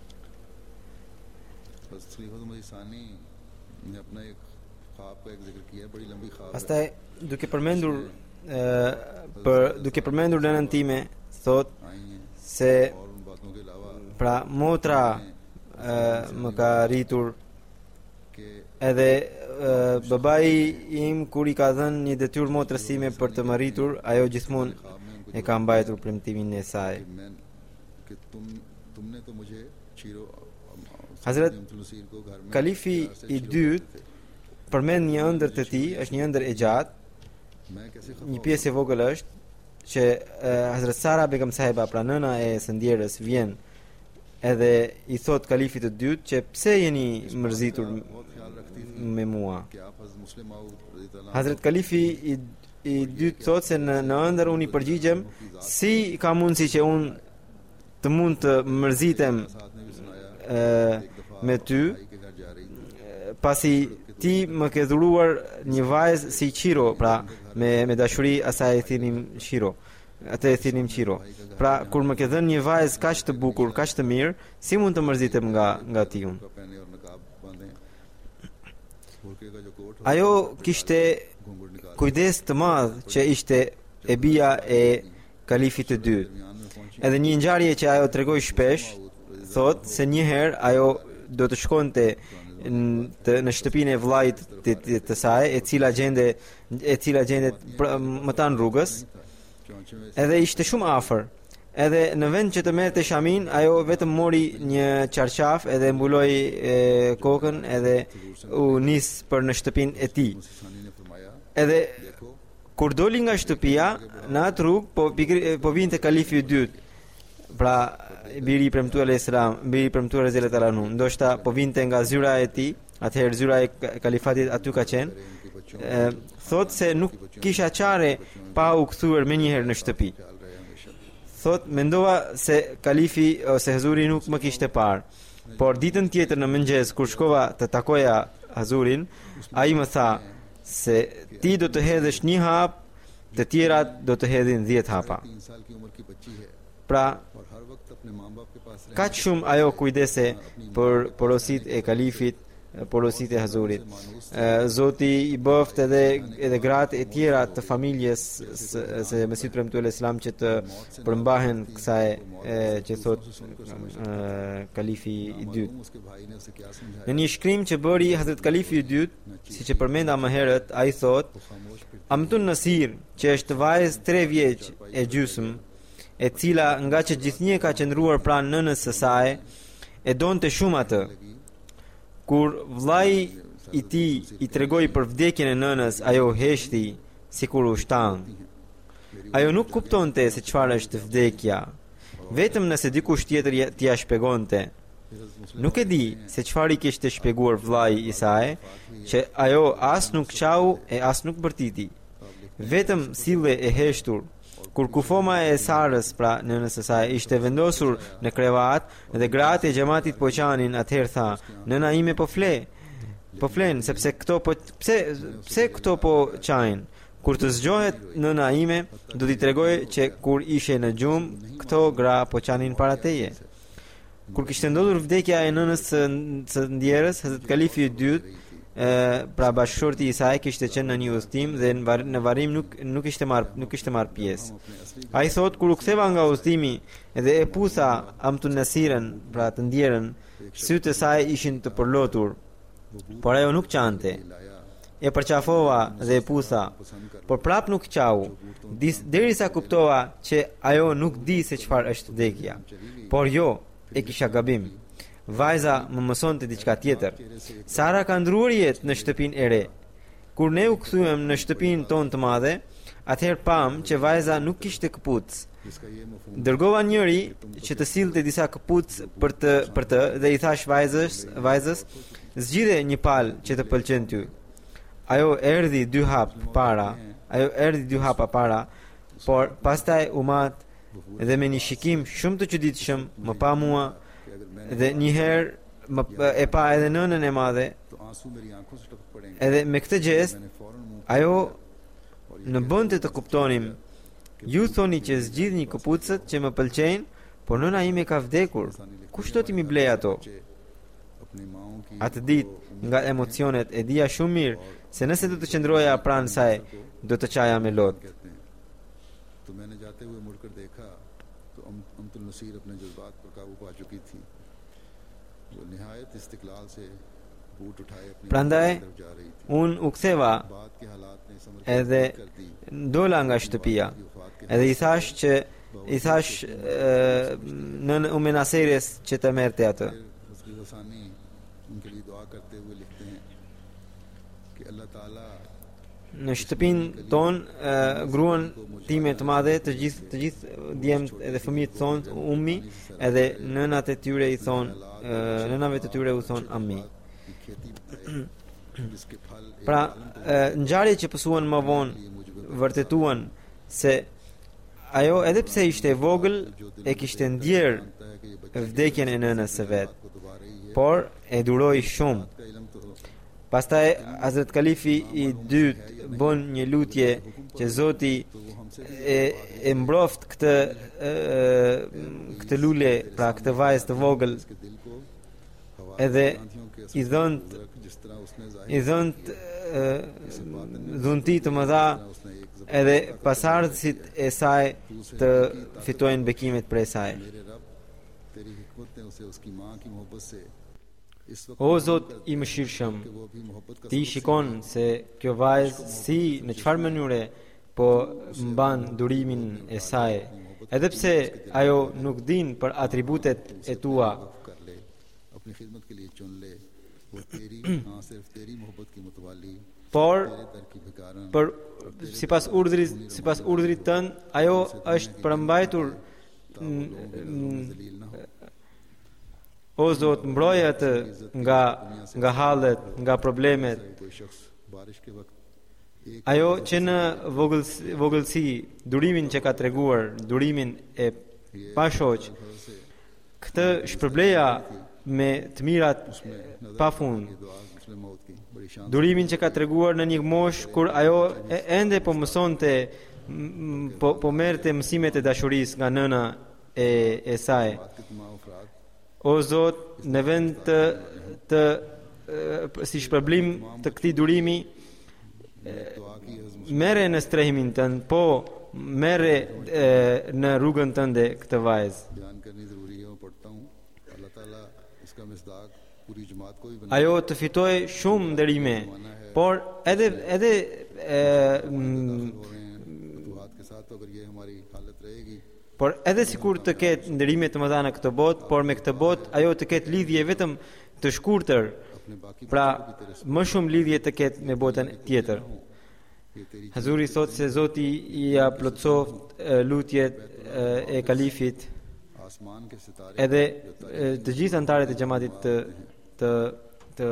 बस खलीफा मजी सानी ने अपना एक ख्वाब का एक जिक्र किया है, बड़ी लंबी ख्वाब है Pastaj duke përmendur ë për duke përmendur nënën time, thot आई हैं se और उन बातों के अलावा pra motra ë më ka rritur कि edhe ë, babai im kur i ka dhënë një detyrë motrës time për të më rritur, ajo gjithmonë ख्वाब में उनको e ka mbajtur premtimin e saj. कि मैं कि तुम तुमने तो मुझे चीरो Hazrat नसीर को घर में Kalifi प्यार से i चीरो dytë कहते थे। përmend një ëndër të tij, është një ëndër e gjatë, मैं कैसे një खफा pjesë e vogël është që uh, Hazrat Sara Begum Sahiba, pra nëna e së ndjerës, vjen edhe i thot kalifit të dytë që pse jeni mërzitur बहुत ख्याल रखती थी me mua. कि आप हज़रत मुस्लिम माऊद रज़ी अल्लाह अन्हु Hazrat Kalifi i, i dytë thot se në, në ëndër unë i përgjigjem si ka mundësi që unë të mund të mërzitem साथ ने भी सुनाया uh, एक दफा me ty भाई के घर जा रही थी pasi ti më ke dhuruar një vajzë si Qiro, pra me me dashuri asaj e thinim Qiro. Atë e thinim Qiro. Pra kur më ke dhënë një vajzë kaq të bukur, kaq të mirë, si mund të mërzitem nga nga ti unë? का पहने और नकाब बांधे बुरके का जो कोट हो Ajo kishte घूंघट निकाल kujdes të madh që ishte e bija e kalifit të dytë. दरमियान में पहुंची Edhe një ngjarje që ajo tregoi shpesh, thot se një herë ajo do të shkonte në, të, në shtëpinë e vllait të, të, të saj, e cila gjende e cila gjendet më tan rrugës, edhe ishte shumë afër. Edhe në vend që të merrte shamin, ajo vetëm mori një çarçaf edhe mbuloi e, kokën edhe u nis për në shtëpinë e tij. Edhe kur doli nga shtëpia, në atë rrugë po po vinte kalifi i dytë. Pra biri i premtuar alayhis salam, biri i premtuar Rezelet Alanu, ndoshta po vinte nga zyra e tij, atëherë zyra e kalifatit aty ka qenë. E, thot se nuk kisha çare pa u kthyer menjëherë në shtëpi. Thot, mendova se kalifi ose Hazuri nuk më kishte parë, por ditën tjetër në mëngjes kur shkova të takoja Hazurin, ai më tha se ti do të hedhësh një hap, të tjerat do të hedhin dhjetë hapa. Pra, kaq shumë ajo kujdese për porosit e kalifit, porosit e Hazurit. Zoti i bëft edhe edhe gratë e tjera të familjes së, së Mesihut premtuar Islam që të përmbahen kësaj e, që thot e, kalifi i dytë. Në një shkrim që bëri Hazrat Kalifi i dytë, siç e përmenda më herët, ai thot: Amtun Nasir, që është vajzë tre vjeç e gjysmë, e cila nga që gjithnjë ka qëndruar pranë nënës së saj, e donte shumë atë. Kur vllai i tij i tregoi për vdekjen e nënës, ajo heshti sikur u shtang. Ajo nuk kuptonte se çfarë është vdekja, vetëm nëse dikush tjetër t'i ia shpjegonte. Nuk e di se çfarë i kishte shpjeguar vllai i saj, që ajo as nuk qau e as nuk bërtiti, vetëm sille e heshtur. Kur kufoma e Sarës, pra nënës së saj, ishte vendosur në krevat dhe gratë e xhamatit po qanin, atëherë tha: "Nëna ime po fle. Po flen sepse këto po pse pse këto po qajnë. Kur të zgjohet nëna ime, do t'i tregoj që kur ishe në gjumë, këto gra po qanin para teje." Kur kishte ndodhur vdekja e nënës së, së ndjerës, Hazrat Kalifi i dytë, E, pra bashkëshorti i saj kishte qenë në një udhëtim dhe në, var, në varim nuk nuk ishte marr nuk ishte marr pjesë. Ai thot, kur u ktheva nga udhëtimi dhe e putha Amtun Nasiren, pra të ndjerën, sytë e saj ishin të përlotur, por ajo nuk qante. E përqafova dhe e putha, por prap nuk qau, derisa kuptova që ajo nuk di se çfarë është vdekja. Por jo, e kisha gabim. Vajza më mësonte diçka tjetër. Sara ka ndruar jetë në shtëpinë e re. Kur ne u kthyem në shtëpinë tonë të madhe, atëherë pam që vajza nuk kishte këpucë. Dërgova njëri që të sillte disa këpucë për të për të dhe i thash vajzës, vajzës, zgjidhe një palë që të pëlqen ty. Ajo erdhi dy hap para, ajo erdhi dy hapa para, por pastaj u mat dhe me një shikim shumë të çuditshëm më pa mua. Dhe njëherë e pa edhe nënën e madhe. Edhe me këtë gest ajo në bënte të kuptonim: ju thoni që zgjidh një këpucët që më pëlqejnë, por nëna ime ka vdekur. Kush do t'i mi blej ato? Atë ditë nga emocionet e dija shumë mirë se nëse do të qëndroja pranë saj, do të qaja me lot. तो मैंने जाते हुए मुड़कर देखा तो अमतुल नसीर अपने जज्बात पर काबू पा चुकी थी। वो निहायत इस्तिकलाल से बूट उठाए अपनी Prandaj तरफ जा रही थी। un u ktheva बात के हालात ने समझ edhe dola nga shtëpia. Edhe i thash që i thash në Umme Naseres që të merrte atë. हसानी उनके लिए दुआ करते हुए लिखते हैं कि अल्लाह ताला Në shtëpinë ton gruan time të madhe, të gjithë të gjithë djemt edhe fëmijët thonë ummi, edhe nënat e tyre i thonë, nënave të tyre u thonë ammi. Pra, ngjarjet që pësuan më vonë vërtetuan se ajo edhe pse ishte e vogël e kishte ndjer vdekjen e nënës së vet, por e duroi shumë. Pastaj Hazrat Kalifi i dytë bën një lutje që Zoti e, e mbroft këtë e, këtë lule, pra këtë vajzë të vogël, edhe i dhënë i dhënë dhunti të mëdha, edhe pasardhësit e saj të fitojnë bekimet prej saj. इस वक्त O Zot i mëshirshëm, कि वो भी मोहब्बत का ti shikon se kjo vajzë si në çfarë mënyre po mban durimin e saj, edhe pse ajo nuk din për atributet e tua, वक्फ कर ले, अपनी खिदमत के लिए चुन ले, वो तेरी हाँ सिर्फ तेरी मोहब्बत की मुतवाली, por तेरे दर की भिकारन, për sipas urdhrit sipas urdhrit tënd ajo është përmbajtur n- n- जलील ना हो। O Zot, mbroje atë nga nga hallet, nga problemet. कोई शख्स बारिश के वक्त एक Ajo që në vogëlsi, vogëlsi durimin që ka treguar, durimin e pashoq, këtë shpërbleja me të mirat pa fund. दुआ मुस्लिम मौत की बड़ी शान Durimin që ka treguar në një mosh kur ajo e, ende po mësonte m- po, po merrte mësimet e dashurisë nga nëna e, e saj. के तमाम अफराद O Zot, në vend të, të e, si shpërblim të këtij durimi, दुआ की अज़म merre në strehimin tënd, po merre e, në rrugën tënde këtë vajzë. बयान करनी ज़रूरी है, मैं पढ़ता हूँ। अल्लाह ताला इसका मिस्दाक पूरी जमात को भी बना Ajo të fitoj shumë nderime, por edhe edhe e, m, हो रहे हैं फतूहात के साथ। तो अगर ये हमारी हालत रहेगी por edhe sikur të ketë nderime të mëdha në këtë botë, por me këtë botë ajo të ketë lidhje vetëm të shkurtër, अपने बाकी pra më shumë lidhje të ketë me botën tjetër. ये तेरी Hazuri thot se Zoti i ja plotsoft e, lutjet e, e kalifit आसमान के सितारे edhe e, të gjithë anëtarët e xhamatit të të të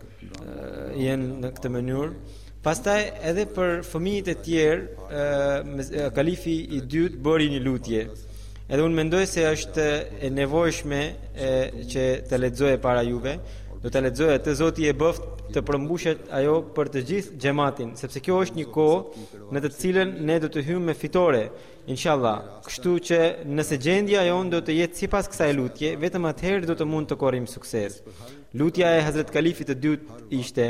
e, jenë në këtë mënyrë. Pastaj edhe për fëmijët e tjerë, e, me- e, kalifi i dytë bëri një lutje. Edhe unë mendoj se është e nevojshme e, që të lexoje para juve. Do të lexoje të Zoti e bëft të përmbushet ajo për të gjithë xhamatin, sepse kjo është një kohë në të cilën ne do të hyjmë me fitore, inshallah. Kështu që nëse gjendja jonë do të jetë sipas kësaj lutje, vetëm atëherë do të mund të korrim sukses. Lutja e Hazrat Kalifit të dytë ishte: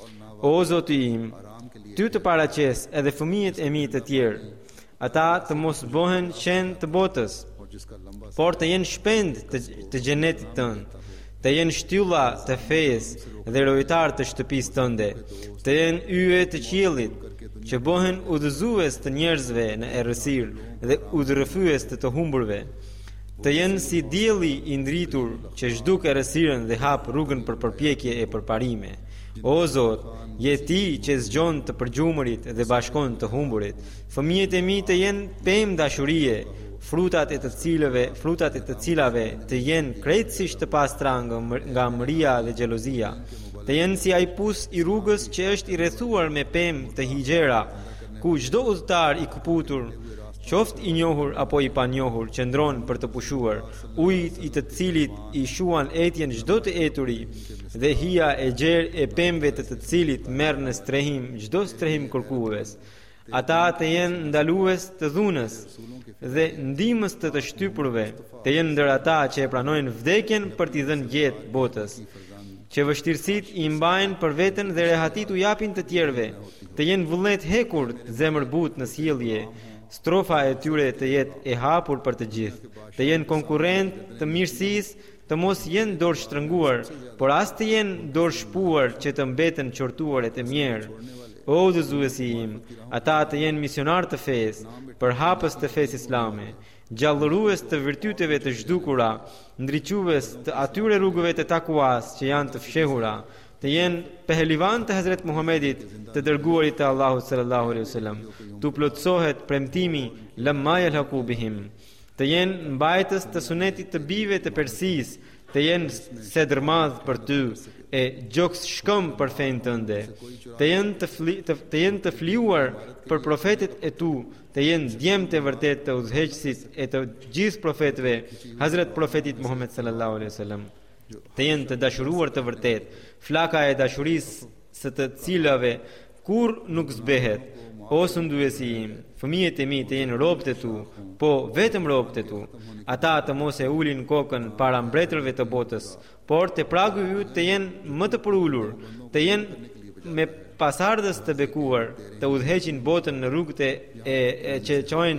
O Zoti im, ty të paraqes edhe fëmijët e mi të tjerë, ata të mos bëhen qenë të botës, और जिसका लंबा por të jenë shpend të, të gjenetit tënd, të jenë shtylla të fesë dhe rojtar të shtëpisë tënde, të jenë yje të qiellit, që bëhen udhëzues të njerëzve në errësirë dhe udhërrëfyes të të humburve, të jenë si dielli i ndritur që zhduk errësirën dhe hap rrugën për përpjekje e përparime. O Zot, je ti që zgjon të përgjumërit dhe bashkon të humburit. Fëmijët e mi të jenë pemë dashurie, frutat e të cilëve, frutat e të cilave të jenë krejtësisht të pastra nga, mër- nga mëria dhe xhelozia. Të jenë si ai pus i rrugës që është i rrethuar me pemë të higjera, ku çdo udhëtar i kaputur, qoftë i njohur apo i panjohur, qëndron për të pushuar, ujit i të cilit i shuan etjen çdo të eturi, dhe hija e gjerë e pemëve të të cilit merr në strehim çdo strehim kërkues. Ata të jenë ndalues të dhunës dhe ndihmës të të shtypurve, të jenë ndër ata që e pranojnë vdekjen për t'i dhënë jetë botës, që vështirësit i mbajnë për veten dhe rehatit u japin të tjerëve, të jenë vullnet hekur, zemër butë në sjellje, strofa e tyre të jetë e hapur për të gjithë, të jenë konkurrent të mirësisë, të mos jenë dorë shtrënguar, por as të jenë dorë shpuar që të mbeten qortuar e të mjerë. O udhëzuesi im, ata të jenë misionar të fesë, për hapës të fesë islame, gjallërues të virtyteve të zhdukura, ndriques të atyre rrugëve të takuas që janë të fshehura, të jenë pehelivan të Hazret Muhammedit, të dërguarit të Allahut sallallahu alaihi wasallam, tu plotësohet premtimi lamma yalhaqu bihim, të jenë mbajtës të sunetit të bijve të Persisë, të jenë sedërmadh për ty e gjoks shkëm për fenë tënde, të jenë të, fli, të, të jenë të fliuar për profetet e tu, të jenë djemë të vërtet të udhëheqësit e të gjithë profetëve, Hazret Profetit Muhammed sallallahu alaihi wasallam, të jenë të dashuruar të vërtet, flaka e dashurisë së të cilave kur nuk zbehet. O sunduesi im, fëmijët e mi të jenë robët e tu, po vetëm robët e tu. Ata të mos e ulin kokën para mbretërve të botës, por të pragu ju të jenë më të përullur, të jenë me pasardhës të bekuar, të udhëheqin botën në rrugët e, e, e që çojnë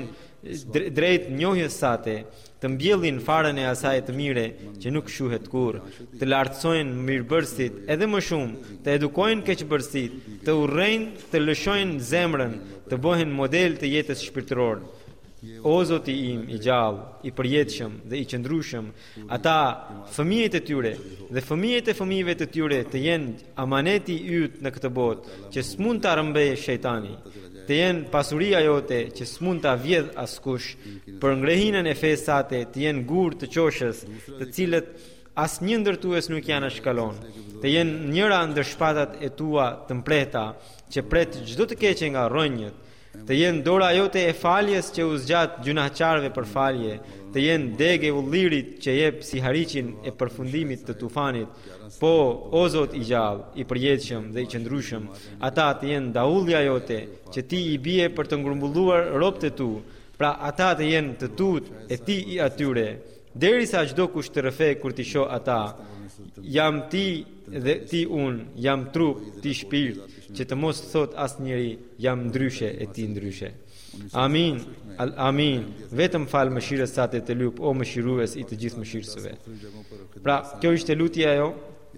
drejt njohjes sate, të mbjellin farën e asaj të mire që nuk shuhet kur, të lartësojnë mirëbërësit edhe më shumë, të edukojnë keqbërësit, të urrejnë, të lëshojnë zemrën, të bëhen model të jetës shpirtërore. O Zoti im i gjallë, i përjetshëm dhe i qëndrueshëm, ata fëmijët e tyre dhe fëmijët e fëmijëve të tyre të jenë amaneti yt në këtë botë, që s'mund ta rrëmbejë shejtani, të jenë pasuria jote që s'mund ta vjedh askush, për ngrehinën e fesë sate të jenë gur të qoshës, të cilët asnjë ndërtues nuk janë shkallon, të jenë njëra ndër shpatat e tua të mprehta, që pret çdo të keqe nga rrënjët, të jenë dora jote e faljes që u zgjat gjunaqarëve për falje, të jenë degë e ullirit që jep si hariqin e përfundimit të tufanit. Po, o Zot i gjallë, i përjetshëm dhe i qëndrueshëm, ata të jenë daullja jote që ti i bie për të ngrumbulluar robët e tu, pra ata të jenë të tut e ti i atyre, derisa çdo kush të rrëfe kur ti shoh ata. Jam ti dhe ti unë, jam trup, ti shpirt, që të mos thot asnjëri jam ndryshe e ti ndryshe. Amin, al, amin, vetëm fal mëshirës sate të lup, o mëshirues i të gjithë mëshirësve. Pra, kjo ishte lutja jo,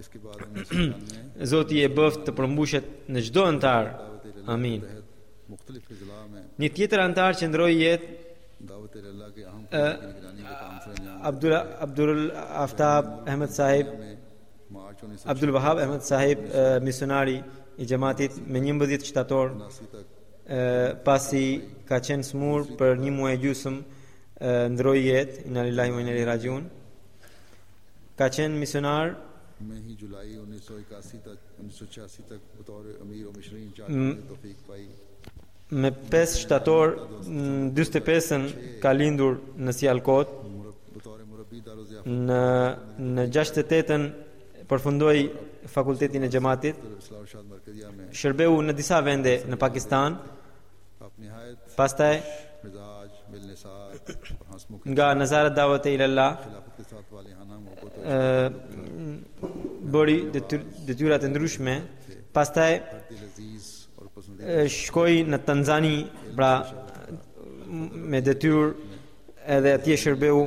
Zoti e bëft të përmbushet në çdo antar. Amin. Një tjetër antar që ndroi jetë Abdul Abdul Aftab Ahmed Sahib, Abdul Wahab Ahmed Sahib, misionari i xhamatit me njëmbëdhjetë shtator, pasi ka qenë smur për një muaj gjysëm, ndroi jetë, inna lillahi wa inna ilaihi rajiun. Ka qenë misionar में ही जुलाई उन्नीस सौ इक्यासी तक उन्नीस सौ छियासी तक बतौर अमीर और मिशरीन चार तौफीक पाई. Me pesë shtator dyzet e pesën ka lindur në Sialkot. Në në gjashtëdhjetë e tetën përfundoi fakultetin e xhamatit. Shërbeu në disa vende në Pakistan. Pastaj nga Nazarat Dawat e Ilallah bëri detyrat e ndryshme. Pastaj shkoi në Tanzani, pra me detyrë, edhe atje shërbeu.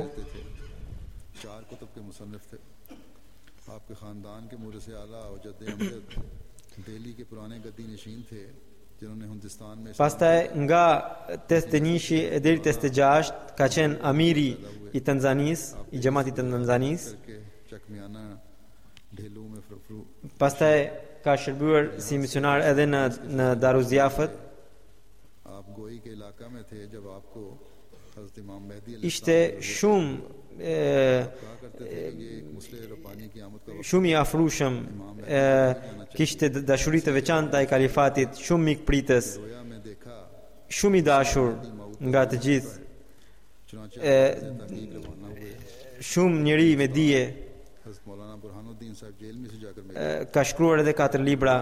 Pastaj nga tetëdhjetë e një deri te tetëdhjetë e gjashtë ka qenë amiri i Tanzanisë, i xhamatit të Tanzanisë. Pastaj ka shërbyer si misionar edhe në në Daruziafët. Ishte shumë e, shumë i afrushëm, e, kishte dashuri të veçanta i kalifatit, shumë mikpritës, shumë i dashur nga të gjithë, e, shumë njëri me dije. Ka shkruar edhe katër libra.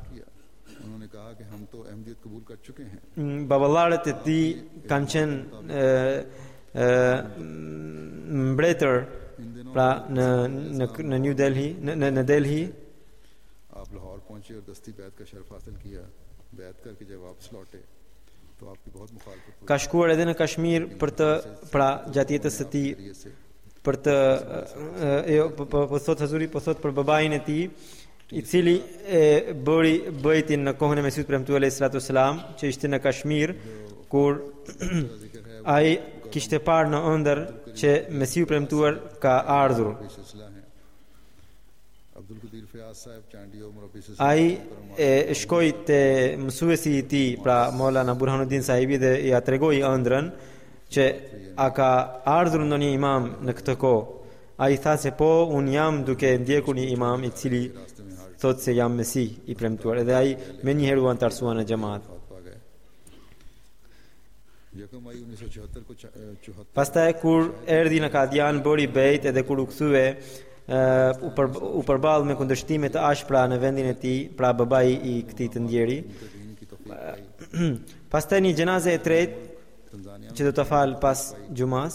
Baballarët e tij kanë qenë mbretër, pra në në në New Delhi, në në Delhi. Ka shkuar edhe në Kashmir për të, pra gjatë jetës së tij, për të jo po po thot Hazuri, po thot për babain e tij, i cili e bëri bëjtin në kohën e Mesihut premtuar alayhis salatu wassalam, që ishte në Kashmir, kur ai kishte parë në ëndër që Mesihu premtuar ka ardhur. Ai e shkoi te mësuesi i tij, pra Maulana Burhanuddin Sahibi, dhe ja tregoi ëndrën që a ka ardhur ndonjë imam në këtë kohë. Ai tha se po, un jam duke ndjekur një imam i cili thot se jam Mesih i premtuar, edhe ai më një herë u antarsua në xhamat. Pastaj kur erdhi në Kadian, bëri bejt, edhe kur u kthye, uh, u, për, u përball me kundërshtime të ashpra në vendin e tij, pra babai i këtij të ndjeri. Pastaj një xhenaze e tretë që do të fal pas xumas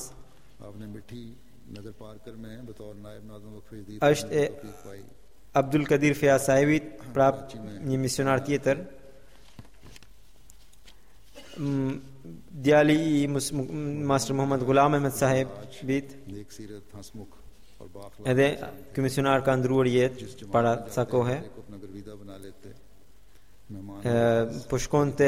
është e Abdul Kadir Fea Sahibit, prap një misionar tjetër. djali i Master Muhammad Ghulam Ahmed Saheb bit नेक सीरत हंसमुख और Bakhla edhe ky misionar ka ndruar jetë para sa kohe को अपना गर्विदा बना लेते मेहमान ë po shkonte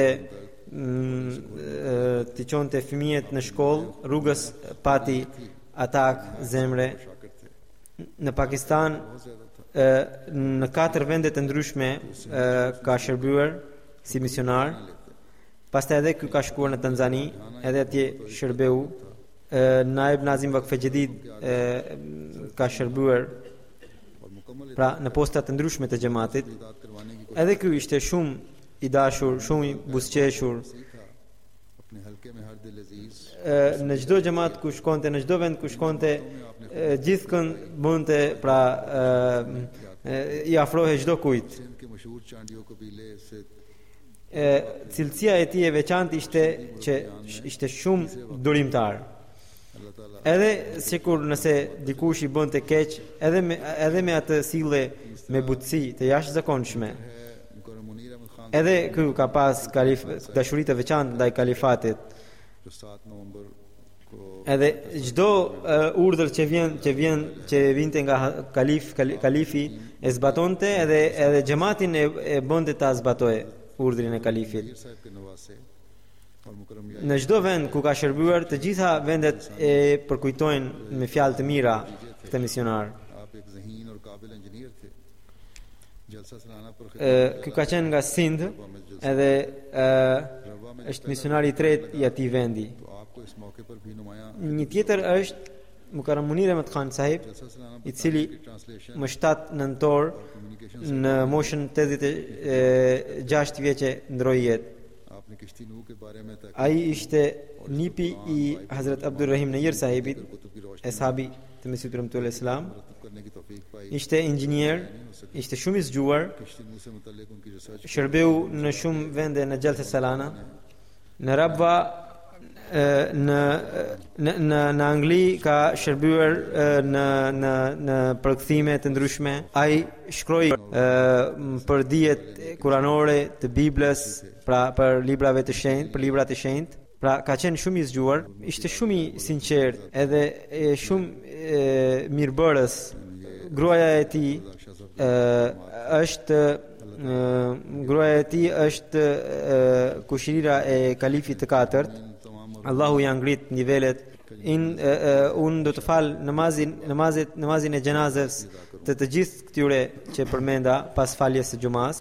të çonte fëmijët në shkollë rrugës pati atak zemre në Pakistan në katër vende të ndryshme ka shërbyer si misionar. Pastaj edhe ky ka shkuar në Tanzani, edhe atje shërbeu. Naib Nazim Waqf Jadid ka shërbyer pra në posta të ndryshme të xhamatit. Edhe ky ishte shumë i dashur, shumë i buzëqeshur. अपने हल्के में हर दिल अजीज Në çdo xhamat ku shkonte, në çdo vend ku shkonte, gjithkund bonte pra i afrohej çdo kujt. Sindh के मशहूर चांडियो कबीले से Cilësia e tij e veçantë ishte që ishte shumë durimtar. अल्लाह ताला Edhe sikur nëse dikush i bënte keq, edhe me edhe me atë sille me butësi të jashtëzakonshme. है मुकर्रम मुनीर अहमद Khan Edhe ky ka pas kalif dashuri të veçantë ndaj kalifatit. जो सात नवंबर को Edhe çdo uh, urdhër që vjen që vjen që vinte nga kalif kal- kalifi e zbatonte edhe edhe xhamatin e, e bënte ta zbatoje urdhrin e kalifit. पीर साहब के नवासे और मुकर्रम या Në çdo vend ku ka shërbyer, të gjitha vendet e përkujtojnë me fjalë të mira këtë misionar. आप एक ज़हीन और काबिल इंजीनियर थे जलसा सालाना पर Ë ky ka qenë nga Sindh, edhe ë është misionari i tretë i atij vendi. तो आपको इस मौके पर भी नुमाया Një tjetër është Mukarram Munir Ahmed Khan Sahib, जलसा सालाना i cili translation më shtatë nëntor communication në moshën tetëdhjetë e gjashtë vjeçe ndroi jetë. आपने किश्ती नूह के बारे में तक Ai ishte nipi i Hazrat Abdurrahim Nayyar Sahibit, Qutub की रोशनी eshabi të Mesihut Rahmetullah Islam. मरतब करने की तौफीक पाई Ishte inxhinier, ishte shumë i zgjuar, किश्ती नूह से मुतल्लिक उनकी research shërbeu në shumë vende në Gjelsa Salana, në Rabwa, ë, në në në në Angli ka shërbyer ë, në në në përkthime të ndryshme. Ai shkroi ë, për dijet kuranore të Biblës, pra për librave të shenjtë, për librat e shenjtë. Pra ka qenë shumë i zgjuar, ishte shumë i sinqert, edhe e, shumë e, mirëbërës. Gruaja e tij ë, është ë, gruaja e tij është ë, kushirira e kalifit të katërt. Allahu ja ngrit nivelet. In ë, ë, unë do të fal namazin namazet namazin e xhenazës të të gjithë këtyre që përmenda pas faljes së xumas.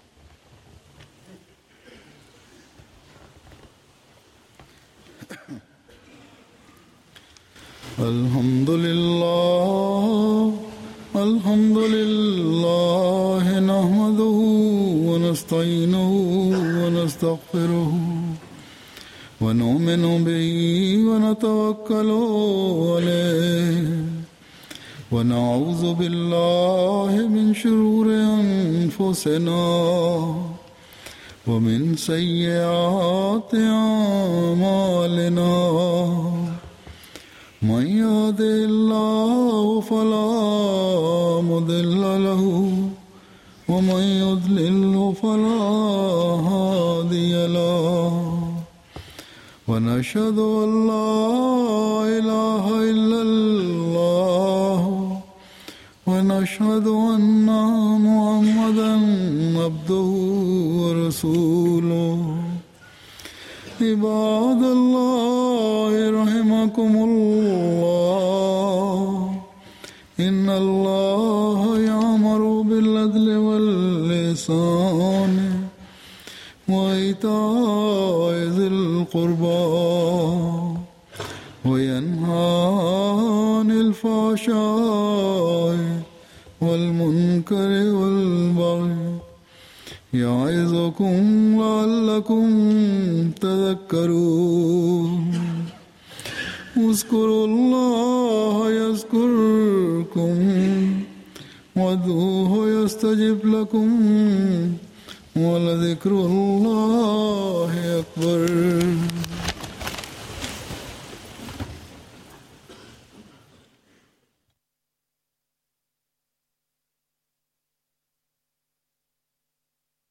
الحمد لله الحمد لله نحمده ونستعينه ونستغفره ونؤمن به ونتوكل عليه ونعوذ بالله من شرور أنفسنا ومن سيئات أعمالنا من يهده الله فلا مضل له ومن يضلل فلا هادي له ونشهد أن لا إله إلا الله ونشهد أن محمدا عبده ورسوله عباد الله رحمكم الله إن الله يأمر بالعدل والإحسان وإيتاء ذي القربى وينهى عن الفحشاء والمنكر والبغي يعظكم لعلكم تذكرون اذكروا الله يذكركم وادعوه يستجب لكم ولذكر الله أكبر